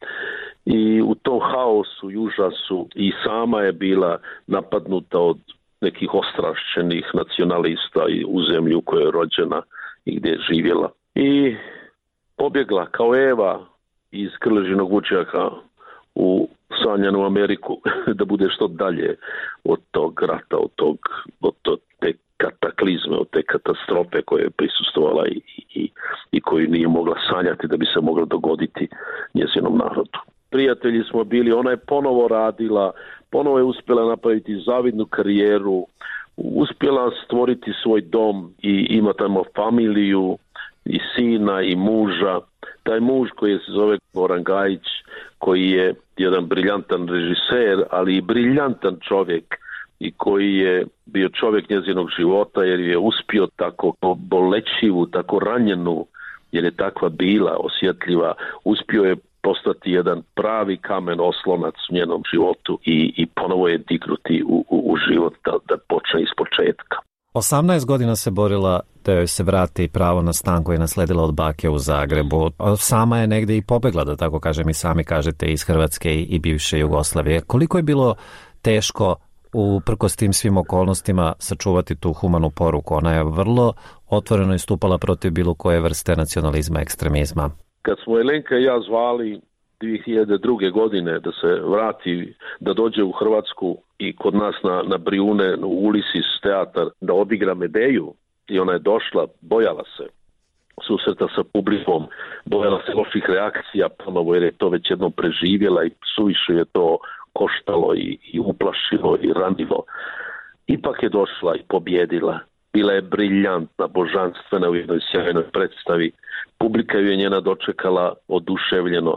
I u tom haosu i užasu i sama je bila napadnuta od nekih ostrašćenih nacionalista u zemlju u kojoj je rođena i gdje je živjela. I pobjegla kao Eva iz krležinog vučjaka u sanjanu Ameriku da bude što dalje od tog rata, od te kataklizme, od te katastrofe koje je prisustvovala i koju nije mogla sanjati da bi se mogla dogoditi njezinom narodu. Prijatelji smo bili, ona je ponovo radila, ponovo je uspjela napraviti zavidnu karijeru, uspjela stvoriti svoj dom i ima tamo familiju i sina i muža. Taj muž koji se zove Goran Gajić, koji je jedan briljantan režiser, ali i briljantan čovjek i koji je bio čovjek njezinog života jer je uspio tako bolećivu, tako ranjenu, jer je takva bila osjetljiva, uspio je postati jedan pravi kamen oslonac u njenom životu i ponovo je dignuti u život da počne iz početka. 18 godina se borila da joj se vrati pravo na stan koji je nasledila od bake u Zagrebu. Sama je negdje i pobegla, da tako kažem, i sami kažete, iz Hrvatske i bivše Jugoslavije. Koliko je bilo teško uprkos tim svim okolnostima sačuvati tu humanu poruku? Ona je vrlo otvoreno istupala protiv bilo koje vrste nacionalizma, ekstremizma. Kad smo Elenka i ja zvali 2002. godine da se vrati, da dođe u Hrvatsku i kod nas na Brijune, u Ulisis teatar, da odigra Medeju, i ona je došla, bojala se susreta sa publikom, bojala se loših reakcija ponovo jer je to već jednom preživjela i suviše je to koštalo i uplašilo i ranilo. Ipak je došla i pobjedila. Bila je briljantna, božanstvena u jednoj sjajnoj predstavi. Publika ju je njena dočekala oduševljeno.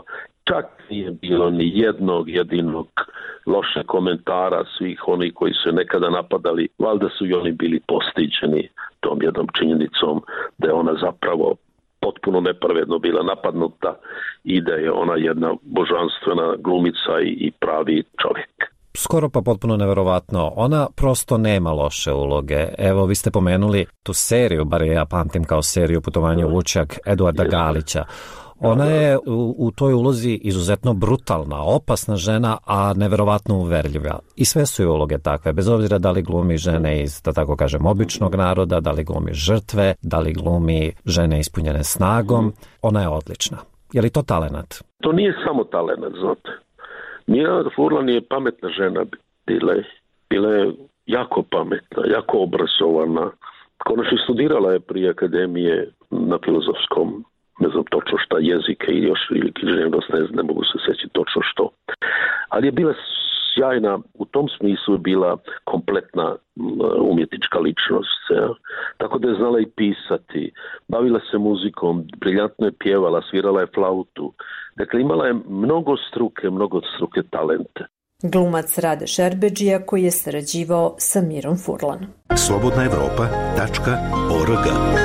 Čak nije bilo ni jednog jedinog loše komentara svih onih koji su nekada napadali. Valjda su i oni bili postiđeni tom jednom činjenicom da je ona zapravo potpuno nepravedno bila napadnuta i da je ona jedna božanstvena glumica i pravi čovjek. Skoro pa potpuno neverovatno. Ona prosto nema loše uloge. Evo, vi ste pomenuli tu seriju, bar ja pamtim kao seriju Putovanje u Vučjak Eduarda Galića. Ona je u toj ulozi izuzetno brutalna, opasna žena, a neverovatno uverljiva. I sve su joj uloge takve, bez obzira da li glumi žene iz, da tako kažem, običnog naroda, da li glumi žrtve, da li glumi žene ispunjene snagom. Ona je odlična. Je li to talenat? To nije samo talenat, znate. Mirjana Furlan je pametna žena, bila je jako pametna, jako obrazovana. Konačno studirala je prije akademije na filozofskom, ne znam točno šta, jezike i još ili književnost, ne mogu se sjećati točno što. Ali je bila sjajna, u tom smislu je bila kompletna umjetnička ličnost. Ja. Tako da je znala i pisati, bavila se muzikom, briljantno je pjevala, svirala je flautu. Dakle, imala je mnogo struke talente. Glumac Rade Šerbedžija koji je sarađivao sa Mirom Furlan. slobodnaevropa.org.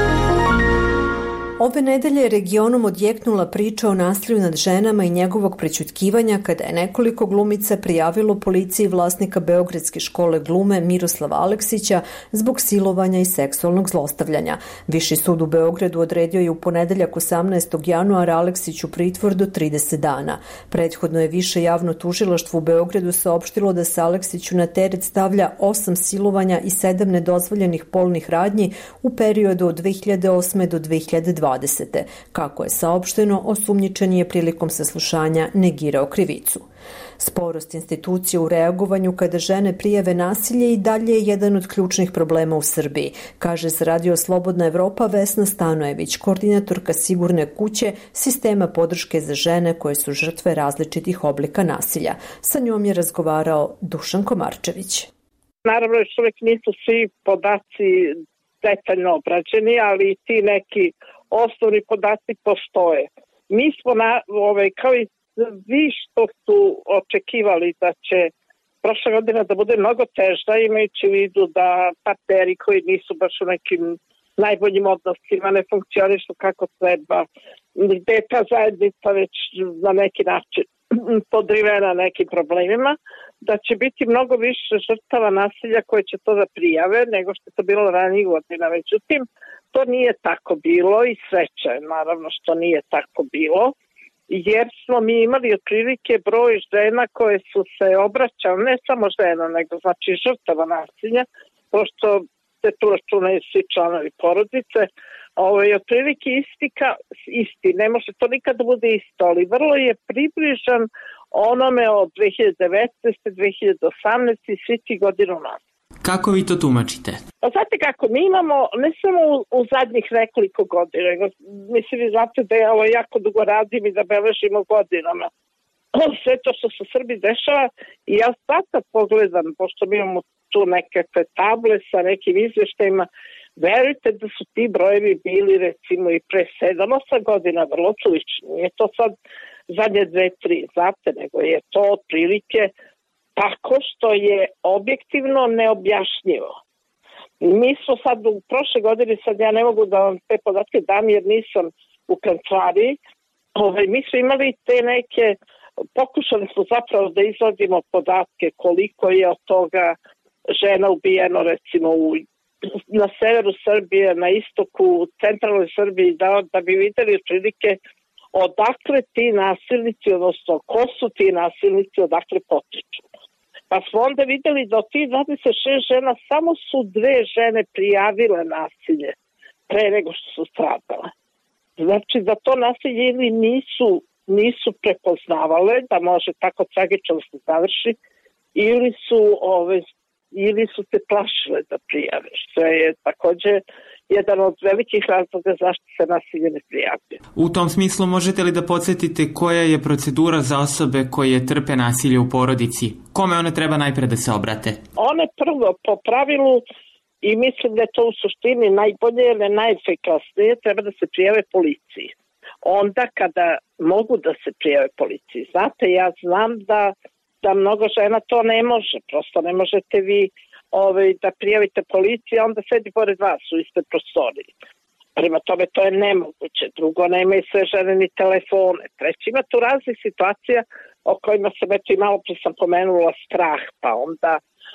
Ove nedelje je regionom odjeknula priča o nasilju nad ženama i njegovog prećutkivanja kada je nekoliko glumica prijavilo policiji vlasnika Beogradske škole glume Miroslava Aleksića zbog silovanja i seksualnog zlostavljanja. Viši sud u Beogradu odredio je u ponedeljak 18. januara Aleksiću pritvor do 30 dana. Prethodno je više javno tužilaštvo u Beogradu saopštilo da se Aleksiću na teret stavlja 8 silovanja i 7 nedozvoljenih polnih radnji u periodu od 2008. do 2020. Kako je saopšteno, osumnjičeni je prilikom saslušanja negirao krivicu. Sporost institucije u reagovanju kada žene prijave nasilje i dalje je jedan od ključnih problema u Srbiji, kaže za Radio Slobodna Evropa Vesna Stanojević, koordinatorka Sigurne kuće, sistema podrške za žene koje su žrtve različitih oblika nasilja. Sa njom je razgovarao Dušan Komarčević. Naravno, još uvijek nisu svi podaci detaljno obrađeni, ali ti neki osnovni podaci postoje. Mi smo kao i svi što su očekivali da će prošla godina da bude mnogo teža, imajući u vidu da partneri koji nisu baš u nekim najboljim odnosima ne funkcionišu kako treba, gde je ta zajednica već na neki način podrivena nekim problemima, da će biti mnogo više žrtava nasilja koje će to da prijave nego što je to bilo ranijih godina. Međutim, to nije tako bilo i sreća je naravno što nije tako bilo, jer smo mi imali otprilike broj žena koje su se obraćale, ne samo žena, nego znači žrtava nasilja, pošto se tu računaju svi članovi porodice, otprilike isti, ne može to nikada da bude isto, ali vrlo je približan onome od 2019. 2018. i svi ti godinu nazad. Kako vi to tumačite? Pa znate kako, mi imamo, ne samo u zadnjih nekoliko godina, mislim vi znate da ja ovo jako dugo radim i da beležimo godinama sve to što se u Srbiji dešava i ja sad pogledam, pošto mi imamo tu nekakve table sa nekim izveštajima, verujte da su ti brojevi bili recimo i pre 7-8 godina vrlo slični. Nije to sad zadnje 2-3, znate, nego je to otprilike tako što je objektivno neobjašnjivo. Mi smo sad u prošle godine, sad ja ne mogu da vam te podatke dam jer nisam u kancelariji, mi smo imali te neke, pokušali smo zapravo da izvadimo podatke koliko je od toga žena ubijeno recimo na severu Srbije, na istoku, centralnoj Srbiji, da bi videli otprilike odakle ti nasilnici, odnosno ko su ti nasilnici, odakle potiču. Pa smo onda videli da od tih 26 žena samo su 2 žene prijavile nasilje pre nego što su stradale. Znači da to nasilje ili nisu prepoznavale da može tako tragično se završi ili su se plašile da prijave, što je također jedan od velikih razloga zašto se nasilje ne prijavljuje. U tom smislu možete li da podsjetite koja je procedura za osobe koje trpe nasilje u porodici? Kome one treba najpre da se obrate? One prvo po pravilu, i mislim da je to u suštini najbolje ili najefikasnije, treba da se prijave policiji. onda kada mogu da se prijave policiji. Znate, ja znam da mnogo žena to ne može, prosto ne možete vi da prijavite policiji, a onda sedi pored vas u iste prostoriji. Prema tome to je nemoguće. Drugo, nemaju sve žene ni telefone. Treći, ima tu raznih situacija o kojima sam eto i malo pre sam pomenula strah, pa onda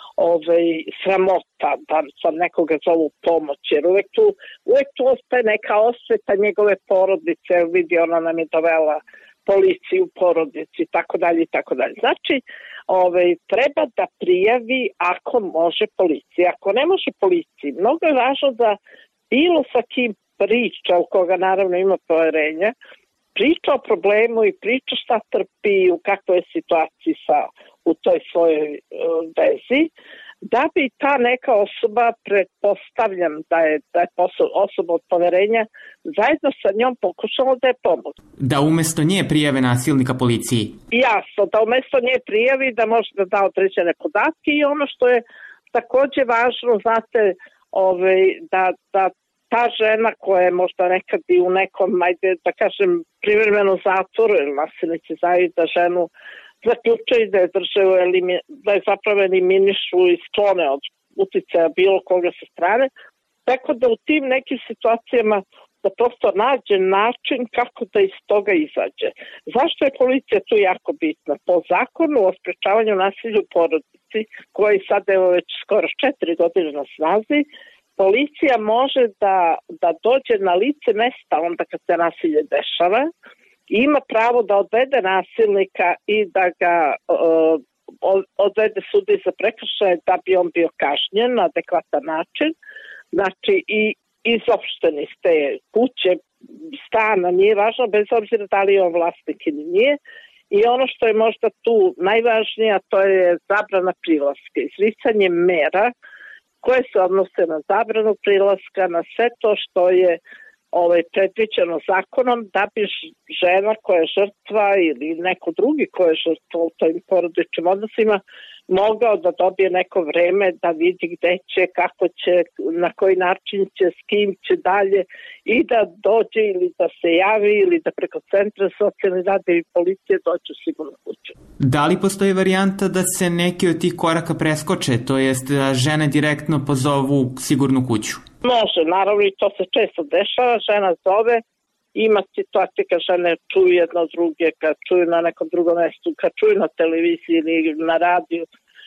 sramota da sam nekoga zovu pomoć, jer uvek tu ostaje neka osveta njegove porodice, vidi ona nam je dovela policiju u porodici, tako dalje i tako dalje. Znači, treba da prijavi ako može policiji. Ako ne može policiji, mnogo je važno da bilo sa kim priča, u koga naravno ima poverenja, priča o problemu i priča šta trpi, u kakvoj je situaciji u toj svojoj vezi, da bi ta neka osoba, pretpostavljam da je osoba od poverenja, zajedno sa njom pokušala da je pomoći. Da umesto nje prijave nasilnika policiji? Jasno, da umesto nje prijavi, da može da da određene podatke i ono što je takođe važno, znate, da ta žena koja je možda nekad i u nekom, ajde da kažem, privremeno zatvoru, ili nasilnici znaju da ženu zaključaju, da je držaju, da je zapravo eliminišu i sklone od uticaja bilo koga sa strane, tako da u tim nekim situacijama da prosto nađe način kako da iz toga izađe. Zašto je policija tu jako bitna? Po zakonu o sprečavanju nasilja u porodici, koji sad evo već skoro 4 godine na snazi, policija može da dođe na lice mesta onda kad se nasilje dešava, ima pravo da odvede nasilnika i da ga odvede sudi za prekršaje da bi on bio kažnjen na adekvatan način. Znači i izopšteni iz te kuće, stana, nije važno bez obzira da li je on vlasnik ili nije. I ono što je možda tu najvažnije, to je zabrana prilaska, izricanje mera koje se odnose na zabranu prilaska, na sve to što je predviđeno zakonom, da bi žena koja je žrtva ili neko drugi koja je žrtva u tojim porodičnim odnosima mogao da dobije neko vreme da vidi gde će, kako će, na koji način će, s kim će dalje i da dođe ili da se javi ili da preko centra socijalne rade i policije dođe u sigurnu kuću. Da li postoji varijanta da se neki od tih koraka preskoče, to jest da žene direktno pozovu sigurnu kuću? Može, naravno i to se često dešava, žena zove, ima situacije kad žene čuju jedno od druge, kad čuju na nekom drugom mestu, kad čuju na televiziji ili na radiju,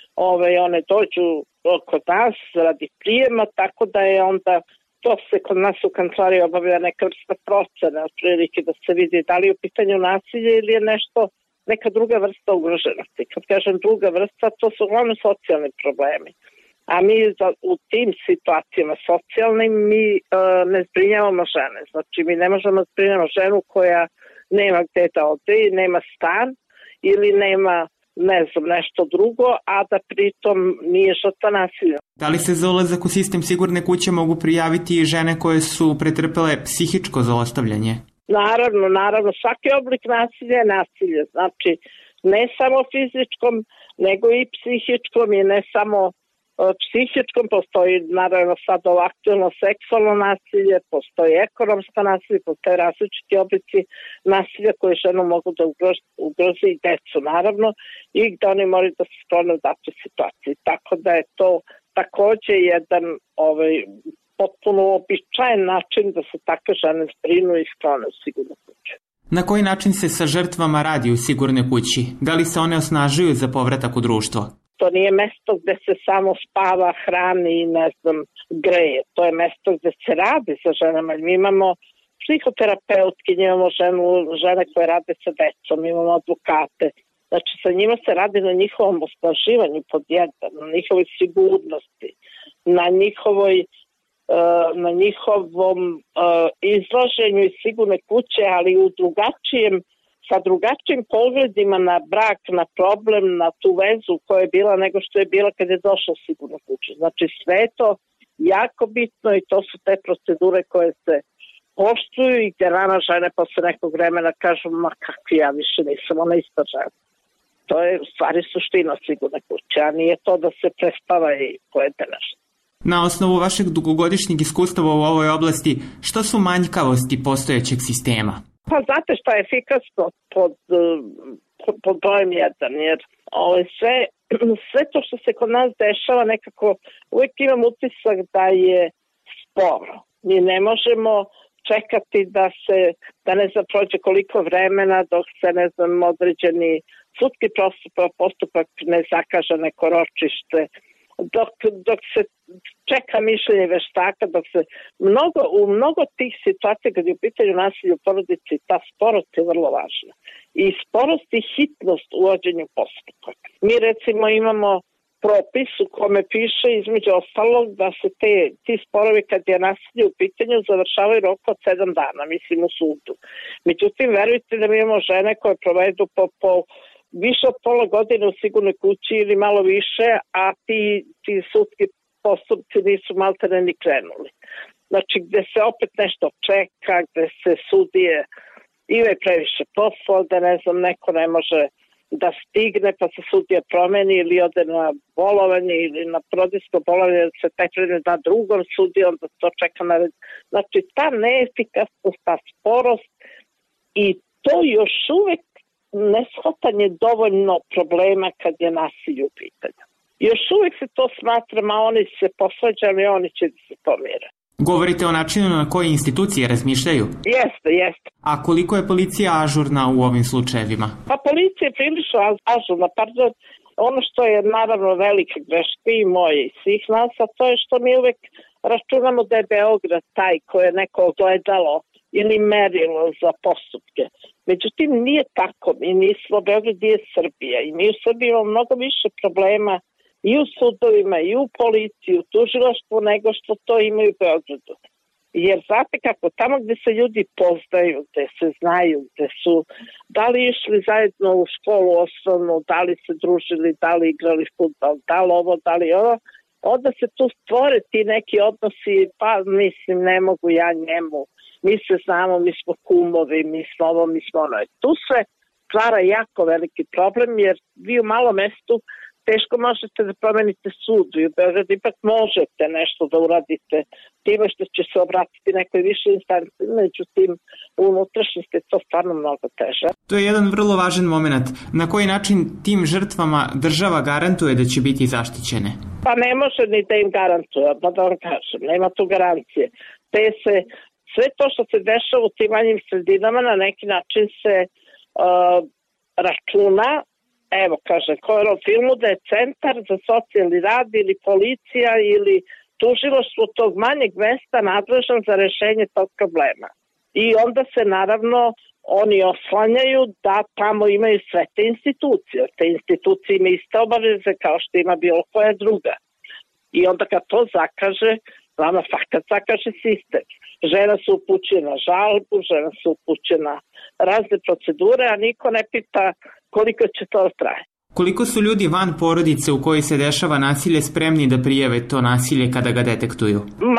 one dođu kod nas radi prijema, tako da je onda to se kod nas u kancelariji obavlja neka vrsta procene, otprilike da se vidi da li je u pitanju nasilje ili je nešto, neka druga vrsta ugroženosti. Kad kažem druga vrsta, to su uglavnom socijalni problemi. A mi u tim situacijama socijalnim mi ne zbrinjavamo žene. Znači mi ne možemo zbrinjavati ženu koja nema gde da ode, nema stan ili nema nešto drugo, a da pritom nije žrtva nasilja. Da li se za ulazak u sistem sigurne kuće mogu prijaviti i žene koje su pretrpele psihičko zlostavljanje? Naravno, svaki oblik nasilja je nasilje. Znači ne samo fizičkom, nego i psihičkom i ne samo psihičkom, postoji naravno sad ovo aktuelno seksualno nasilje, postoji ekonomsko nasilje, postoje različiti oblici nasilja koje ženu mogu da ugrozi i decu naravno i gde oni moraju da se sklone u datoj situaciji. Tako da je to takođe jedan potpuno običajen način da se takve žene zbrinu i sklone u sigurnu kuću. Na koji način se sa žrtvama radi u sigurnoj kući? Da li se one osnažuju za povratak u društvo? To nije mesto gde se samo spava, hrani i greje. To je mesto gde se radi sa ženama. Mi imamo psihoterapeutkinje, imamo žene koje rade sa decom, imamo advokate. Znači sa njima se radi na njihovom osnaživanju pod jedan, na njihovoj sigurnosti, na njihovom izlaženju iz sigurne kuće, ali u sa drugačijim pogledima na brak, na problem, na tu vezu koja je bila nego što je bila kad je došla u sigurnu kuću. Znači sve je to jako bitno i to su te procedure koje se poštuju i gdje nama žene posle nekog vremena kažu ma kakvi ja više nisam ona ista žena. To je u stvari suština sigurne kuće, a nije to da se prespava i pojede nešto. Na osnovu vašeg dugogodišnjeg iskustva u ovoj oblasti, što su manjkavosti postojećeg sistema? Pa znate šta je efikasno pod brojem 1, jer sve to što se kod nas dešava nekako uvijek imam utisak da je sporo. Mi ne možemo čekati da ne znam prođe koliko vremena dok se ne znam određeni sudski postupak ne zakaže neko ročište, dok se čeka mišljenje veštaka, dok se u mnogo tih situacija kad je u pitanju nasilja u porodici, ta sporost je vrlo važna. I sporost i hitnost u vođenju postupaka. Mi recimo imamo propis u kome piše između ostalog da se ti sporovi kad je nasilje u pitanju završavaju rok od 7 dana, mislim u sudu. Međutim, verujte da mi imamo žene koje provedu po više od pola godine u sigurnoj kući ili malo više, a ti sudski postupci nisu maltene ni krenuli. Znači, gde se opet nešto čeka, gde se sudije imaju previše posla, da ne znam, neko ne može da stigne, pa se sudija promeni ili ode na bolovanje ili na porodilsko bolovanje, da se tekrene da drugom sudiji, onda to čeka na red. Znači, ta neefikasnost, ta sporost i to još uvek neshvatanje dovoljno problema kad je nasilje u pitanju. Još uvek se to smatra, ma oni se posvađali, oni će da se pomire. Govorite o načinu na koji institucije razmišljaju? Jeste. A koliko je policija ažurna u ovim slučajevima? Pa policija je prilično ažurna, ono što je naravno velika greška i moje i svih nas, a to je što mi uvek računamo da je Beograd taj koje je neko ogledalo ili merilo za postupke. Međutim, nije tako. Mi nismo, Beograd je Srbija i mi u Srbiji imamo mnogo više problema i u sudovima, i u policiji, u tužilaštvu nego što to imaju u Beogradu. Jer znate kako, tamo gde se ljudi poznaju, gde se znaju, gde su da li išli zajedno u školu osnovnu, da li se družili, da li igrali fudbal, da li ovo, da li ovo, onda se tu stvore ti neki odnosi, pa mislim ne mogu ja njemu, mi se znamo, mi smo kumovi, mi smo ovo, mi smo ono. Tu se stvara jako veliki problem jer vi u malom mestu teško možete da promenite sud i u Beogradu ipak možete nešto da uradite time što će se obratiti nekoj više instanci, međutim u unutrašnjosti je to stvarno mnogo teže. To je jedan vrlo važan moment. Na koji način tim žrtvama država garantuje da će biti zaštićene? Pa ne može ni da im garantuje, da vam kažem, nema tu garancije. Sve to što se dešava u tim manjim sredinama na neki način se računa. Evo, kažem, kao je u filmu da je centar za socijalni rad ili policija ili tužilaštvo tog manjeg mesta nadležan za rešenje tog problema. I onda se naravno oni oslanjaju da tamo imaju sve te institucije. Te institucije imaju iste obaveze kao što ima bilo koja druga. I onda kad to zakaže, vama fakat zakaže sistem. Žena se upućuje na žalbu, žena se upućuje na razne procedure, a niko ne pita koliko će to traje. Koliko su ljudi van porodice u kojoj se dešava nasilje spremni da prijave to nasilje kada ga detektuju?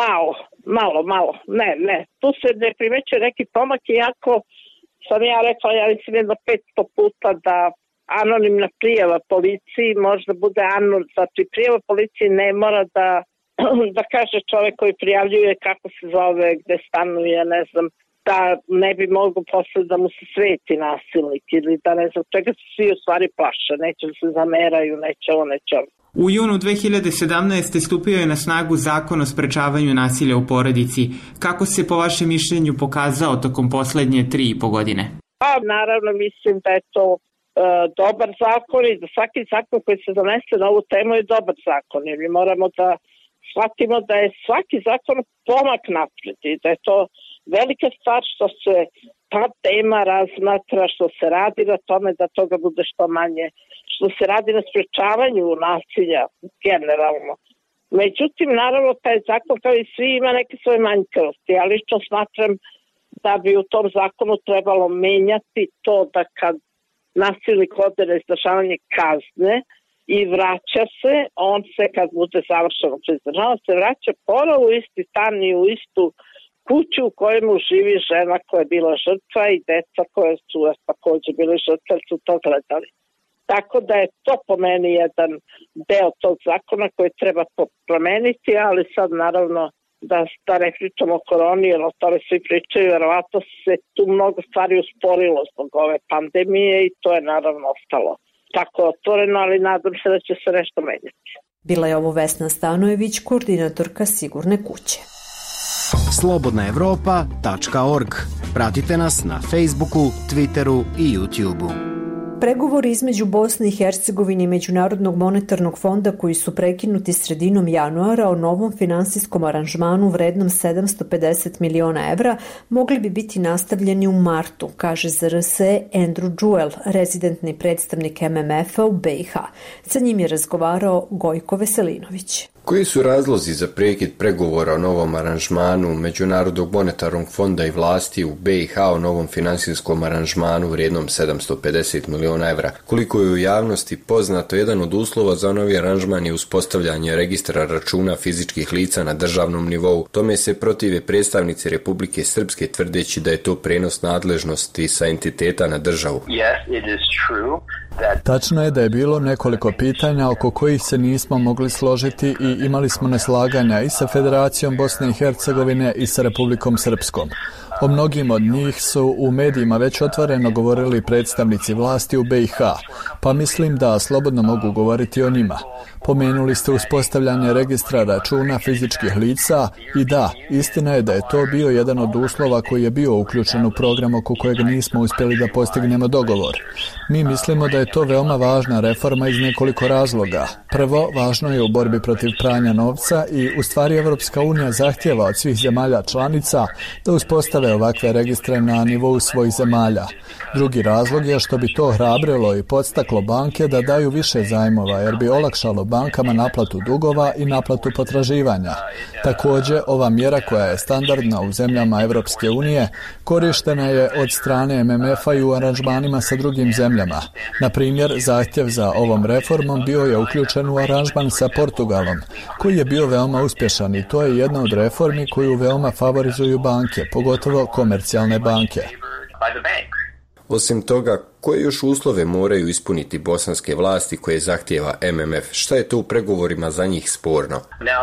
Malo. Ne. Tu se ne primećuje neki pomak, iako sam ja rekla, ja mislim jedno 500 puta da anonimna prijava policiji možda bude znači prijava policiji ne mora da kaže čovek koji prijavljuje kako se zove, gde stanuje, ne znam, da ne bi mogo posle da mu se sveti nasilnik ili da ne znam čega se svi u stvari plaše, neće da se zameraju, neće ovo. U junu 2017. stupio je na snagu Zakon o sprečavanju nasilja u porodici. Kako se po vašem mišljenju pokazao tokom poslednje 3,5 godine? Pa naravno mislim da je to dobar zakon i da svaki zakon koji se donese na ovu temu je dobar zakon jer mi moramo da shvatimo da je svaki zakon pomak napred i da je to velika stvar što se ta tema razmatra, što se radi na tome da toga bude što manje, što se radi na sprečavanju nasilja generalno. Međutim, naravno, taj zakon kao i svi ima neke svoje manjkavosti. Ja lično smatram da bi u tom zakonu trebalo menjati to da kad nasilnik ode na izdržavanje kazne i vraća se, on se kad bude završeno izdržavanje, se vraća ponovo u isti stan i u istu kuću u kojemu živi žena koja je bila žrtva i deca koje su takođe bili žrtve, su to gledali. Tako da je to po meni jedan deo tog zakona koji treba promeniti, ali sad naravno da ne pričamo o koroni, jer o tome svi pričaju, verovatno se tu mnogo stvari usporilo zbog ove pandemije i to je naravno ostalo tako otvoreno, ali nadam se da će se nešto menjati. Bila je ovo Vesna Stanojević, koordinatorka Sigurne kuće. slobodnaevropa.org. Pratite nas na Facebooku, Twitteru i YouTubeu. Pregovori između Bosne i Hercegovine i Međunarodnog monetarnog fonda koji su prekinuti sredinom januara o novom finansijskom aranžmanu vrednom 750 miliona evra mogli bi biti nastavljeni u martu, kaže za RSE Andrew Jewell, rezidentni predstavnik MMF-a u BiH. Sa njim je razgovarao Gojko Veselinović. Koji su razlozi za prekid pregovora o novom aranžmanu Međunarodnog monetarnog fonda i vlasti u BiH o novom finansijskom aranžmanu vrijednom 750 miliona evra? Koliko je u javnosti poznato, jedan od uslova za novi aranžman je uspostavljanje registra računa fizičkih lica na državnom nivou. Tome se protive predstavnici Republike Srpske tvrdeći da je to prenos nadležnosti sa entiteta na državu. Tačno je da je bilo nekoliko pitanja oko kojih se nismo mogli složiti i imali smo neslaganja i sa Federacijom Bosne i Hercegovine i sa Republikom Srpskom. O mnogim od njih su u medijima već otvoreno govorili predstavnici vlasti u BiH, pa mislim da slobodno mogu govoriti o njima. Pomenuli ste uspostavljanje registra računa fizičkih lica i da, istina je da je to bio jedan od uslova koji je bio uključen u program oko kojeg nismo uspjeli da postignemo dogovor. Mi mislimo da je to veoma važna reforma iz nekoliko razloga. Prvo, važno je u borbi protiv pranja novca i u stvari Evropska unija zahtijeva od svih zemalja članica da uspostave ovakve registre na nivou svojih zemalja. Drugi razlog je što bi to hrabrilo i podstaklo banke da daju više zajmova jer bi olakšalo bankama naplatu dugova i naplatu potraživanja. Također, ova mjera koja je standardna u zemljama Evropske unije korištena je od strane MMF-a i u aranžmanima sa drugim zemljama. Na primjer, zahtjev za ovom reformom bio je uključen u aranžman sa Portugalom, koji je bio veoma uspješan i to je jedna od reformi koju veoma favorizuju banke, pogotovo komercijalne banke. Osim toga, koje još uslove moraju ispuniti bosanske vlasti koje zahtijeva MMF? Šta je to u pregovorima za njih sporno?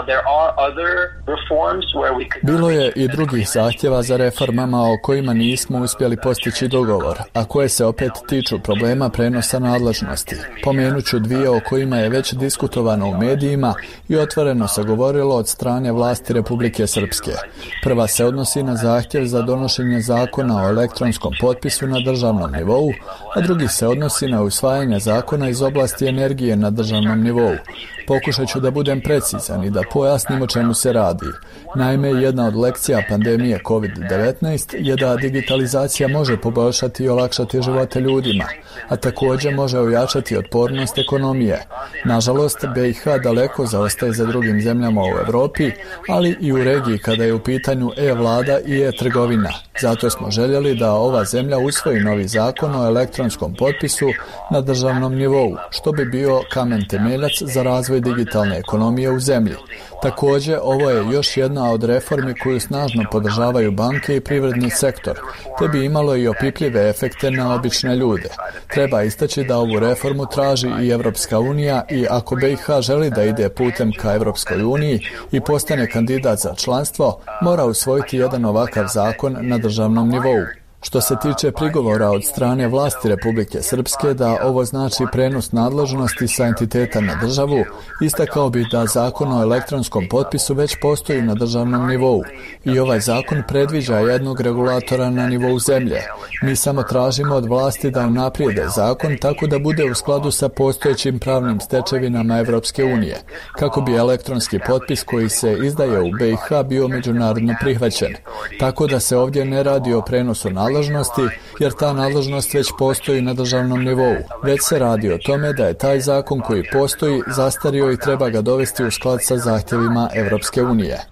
Bilo je i drugih zahtjeva za reformama o kojima nismo uspjeli postići dogovor, a koje se opet tiču problema prenosa nadležnosti. Pomenut ću dvije o kojima je već diskutovano u medijima i otvoreno se govorilo od strane vlasti Republike Srpske. Prva se odnosi na zahtjev za donošenje zakona o elektronskom potpisu na državnom nivou, a drugi se odnosi na usvajanje zakona iz oblasti energije na državnom nivou. Pokušat ću da budem precizan i da pojasnim o čemu se radi. Naime, jedna od lekcija pandemije COVID-19 je da digitalizacija može poboljšati i olakšati živote ljudima, a također može ojačati otpornost ekonomije. Nažalost, BiH daleko zaostaje za drugim zemljama u Europi, ali i u regiji kada je u pitanju e-vlada i e-trgovina. Zato smo željeli da ova zemlja usvoji novi zakon o elektronskom potpisu na državnom nivou, što bi bio kamen temeljac za razvoj digitalne ekonomije u zemlji. Također, ovo je još jedna od reformi koju snažno podržavaju banke i privredni sektor, te bi imalo i opipljive efekte na obične ljude. Treba istaći da ovu reformu traži i Evropska unija i ako BiH želi da ide putem ka Evropskoj uniji i postane kandidat za članstvo, mora usvojiti jedan ovakav zakon na državnom nivou. Što se tiče prigovora od strane vlasti Republike Srpske da ovo znači prenos nadležnosti sa entiteta na državu, istakao bi da zakon o elektronskom potpisu već postoji na državnom nivou i ovaj zakon predviđa jednog regulatora na nivou zemlje. Mi samo tražimo od vlasti da unaprijede zakon tako da bude u skladu sa postojećim pravnim stečevinama Evropske unije, kako bi elektronski potpis koji se izdaje u BiH bio međunarodno prihvaćen. Tako da se ovdje ne radi o prenosu nadležnosti, jer ta nadležnost već postoji na državnom nivou. Već se radi o tome da je taj zakon koji postoji zastario i treba ga dovesti u sklad sa zahtjevima Evropske unije.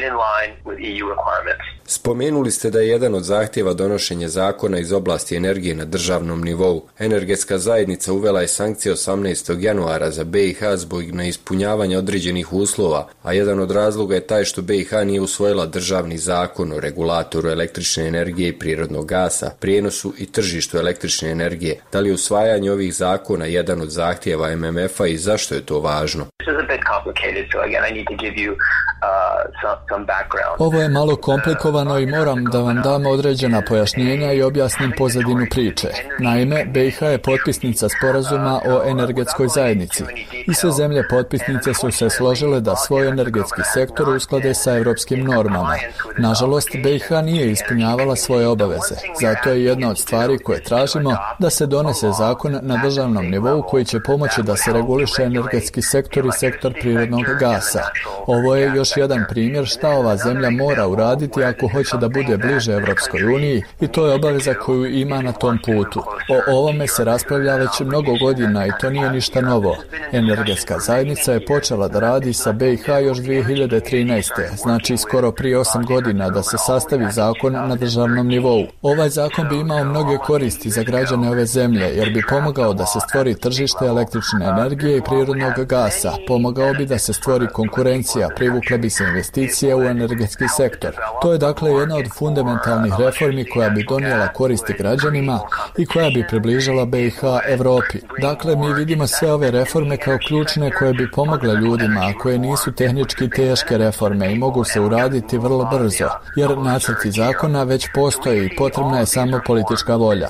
Spomenuli ste da je jedan od zahtjeva donošenje zakona iz oblasti energije na državnom nivou. Energetska zajednica uvela je sankcije 18. januara za BiH zbog neispunjavanja određenih uslova, a jedan od razloga je taj što BiH nije usvojila državni zakon o regulatoru električne energije i prirodnog gasa, prijenosu i tržištu električne energije. Da li je usvajanje ovih zakona jedan od zahtjeva MMF-a i zašto je to važno? Ovo je malo komplikovano i moram da vam dam određena pojašnjenja i objasnim pozadinu priče. Naime, BiH je potpisnica sporazuma o energetskoj zajednici i sve zemlje potpisnice su se složile da svoj energetski sektor usklade sa evropskim normama. Nažalost, BiH nije ispunjavala svoje obaveze. Zato je jedna od stvari koje tražimo da se donese zakon na državnom nivou koji će pomoći da se reguliše energetski sektor i sektor prirodnog gasa. Ovo je još jedan primjer šta ova zemlja mora uraditi ako hoće da bude bliže Evropskoj uniji i to je obaveza koju ima na tom putu. O ovome se raspravlja već mnogo godina i to nije ništa novo. Energetska zajednica je počela da radi sa BiH još 2013. Znači skoro prije 8 godina da se sastavi zakon na državnom nivou. Ovaj zakon bi imao mnoge koristi za građane ove zemlje jer bi pomogao da se stvori tržište električne energije i prirodnog gasa, pomogao bi da se stvori konkurencija, privukle bi se investicije u energetski sektor. To je dakle jedna od fundamentalnih reformi koja bi donijela koristi građanima i koja bi približila BiH Evropi. Dakle, mi vidimo sve ove reforme kao ključne koje bi pomogle ljudima, a koje nisu tehnički teške reforme i mogu se uraditi vrlo brzo, jer nacrti zakona već postoji i potrebna je samo politička volja.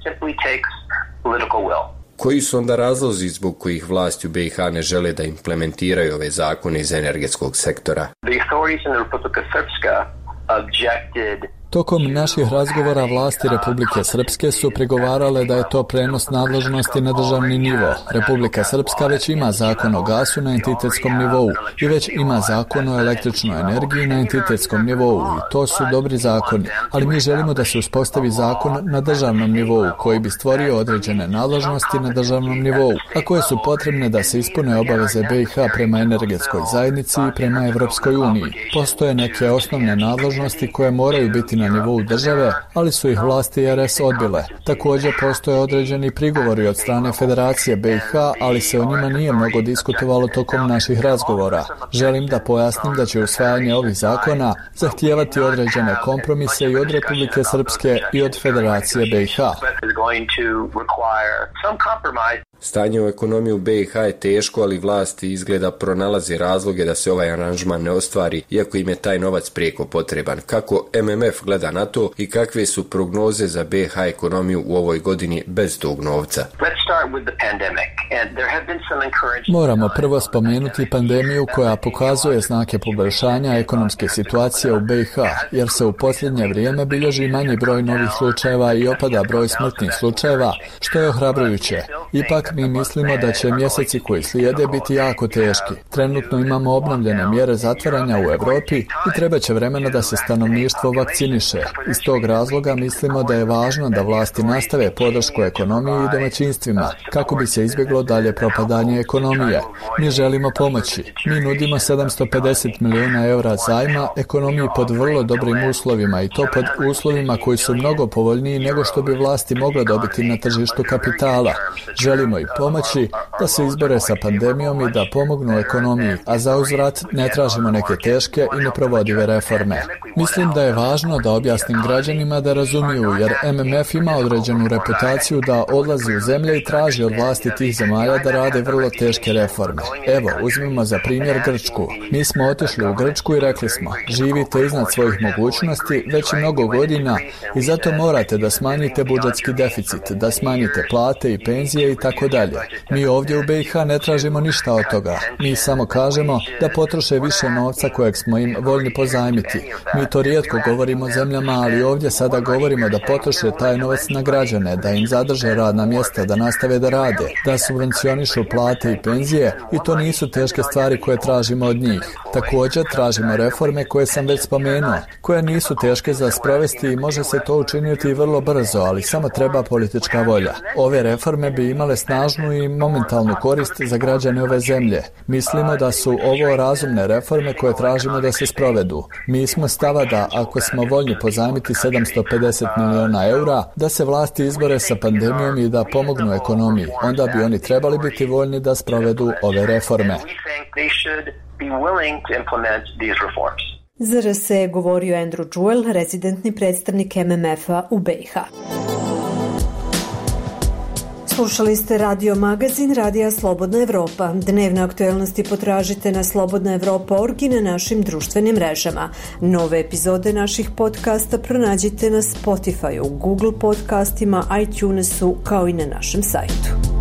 Koji su onda razlozi zbog kojih vlasti u BiH ne žele da implementiraju ove zakone iz energetskog sektora? Tokom naših razgovora vlasti Republike Srpske su prigovarale da je to prenos nadležnosti na državni nivo. Republika Srpska već ima zakon o gasu na entitetskom nivou i već ima zakon o električnoj energiji na entitetskom nivou i to su dobri zakoni, ali mi želimo da se uspostavi zakon na državnom nivou koji bi stvorio određene nadležnosti na državnom nivou, a koje su potrebne da se ispune obaveze BiH prema energetskoj zajednici i prema Evropskoj uniji. Postoje neke osnovne nadležnosti koje moraju biti na nivou države, ali su ih vlasti RS odbile. Također postoje određeni prigovori od strane Federacije BiH, ali se o njima nije mnogo diskutovalo tokom naših razgovora. Želim da pojasnim da će usvajanje ovih zakona zahtijevati određene kompromise i od Republike Srpske i od Federacije BiH. Stanje u ekonomiji u BiH je teško, ali vlasti izgleda pronalazi razloge da se ovaj aranžman ne ostvari, iako im je taj novac prijeko potreban. Kako MMF gleda na to i kakve su prognoze za BiH ekonomiju u ovoj godini bez tog novca? Moramo prvo spomenuti pandemiju koja pokazuje znake poboljšanja ekonomske situacije u BiH, jer se u posljednje vrijeme bilježi manji broj novih slučajeva i opada broj smrtnih slučajeva, što je ohrabrujuće. Ipak mi mislimo da će mjeseci koji slijede biti jako teški. Trenutno imamo obnovljene mjere zatvaranja u Europi i treba će vremena da se stanovništvo vakciniše. Iz tog razloga mislimo da je važno da vlasti nastave podršku ekonomiji i domaćinstvima, kako bi se izbjeglo dalje propadanje ekonomije. Mi želimo pomoći. Mi nudimo 750 milijuna eura zajma ekonomiji pod vrlo dobrim uslovima i to pod uslovima koji su mnogo povoljniji nego što bi vlasti mogle dobiti na tržištu kapitala. Želimo i pomoći da se izbore sa pandemijom i da pomognu ekonomiji, a za uzvrat ne tražimo neke teške i neprovodive reforme. Mislim da je važno da objasnim građanima da razumiju, jer MMF ima određenu reputaciju da odlazi u zemlje i traži od vlasti tih zemalja da rade vrlo teške reforme. Evo, uzmimo za primjer Grčku. Mi smo otišli u Grčku i rekli smo, živite iznad svojih mogućnosti već mnogo godina i zato morate da smanjite budžetski deficit, da smanjite plate i penzije i tako dalje. Mi ovdje u BiH ne tražimo ništa od toga. Mi samo kažemo da potroše više novca kojeg smo im voljni pozajmiti. Mi to rijetko govorimo zemljama, ali ovdje sada govorimo da potroše taj novac na građane, da im zadrže radna mjesta, da nastave da rade, da subvencionišu plate i penzije i to nisu teške stvari koje tražimo od njih. Također tražimo reforme koje sam već spomenuo, koje nisu teške za sprovesti i može se to učiniti vrlo brzo, ali samo treba politička volja. Ove reforme bi imale snažnu i momentalnu korist za građane ove zemlje. Mislimo da su ovo razumne reforme koje tražimo da se sprovedu. Mi smo stava da ako smo voljni pozajmiti 750 milijuna eura, da se vlasti izbore sa pandemijom i da pomognu ekonomiji, onda bi oni trebali biti voljni da sprovedu ove reforme. Za RS je govorio Andrew Jewell, rezidentni predstavnik MMF-a u BiH. Slušali ste radio magazin Radija Slobodna Evropa. Dnevne aktuelnosti potražite na slobodnaevropa.org i na našim društvenim mrežama. Nove epizode naših podcasta pronađite na Spotify, Google podcastima, iTunesu kao i na našem sajtu.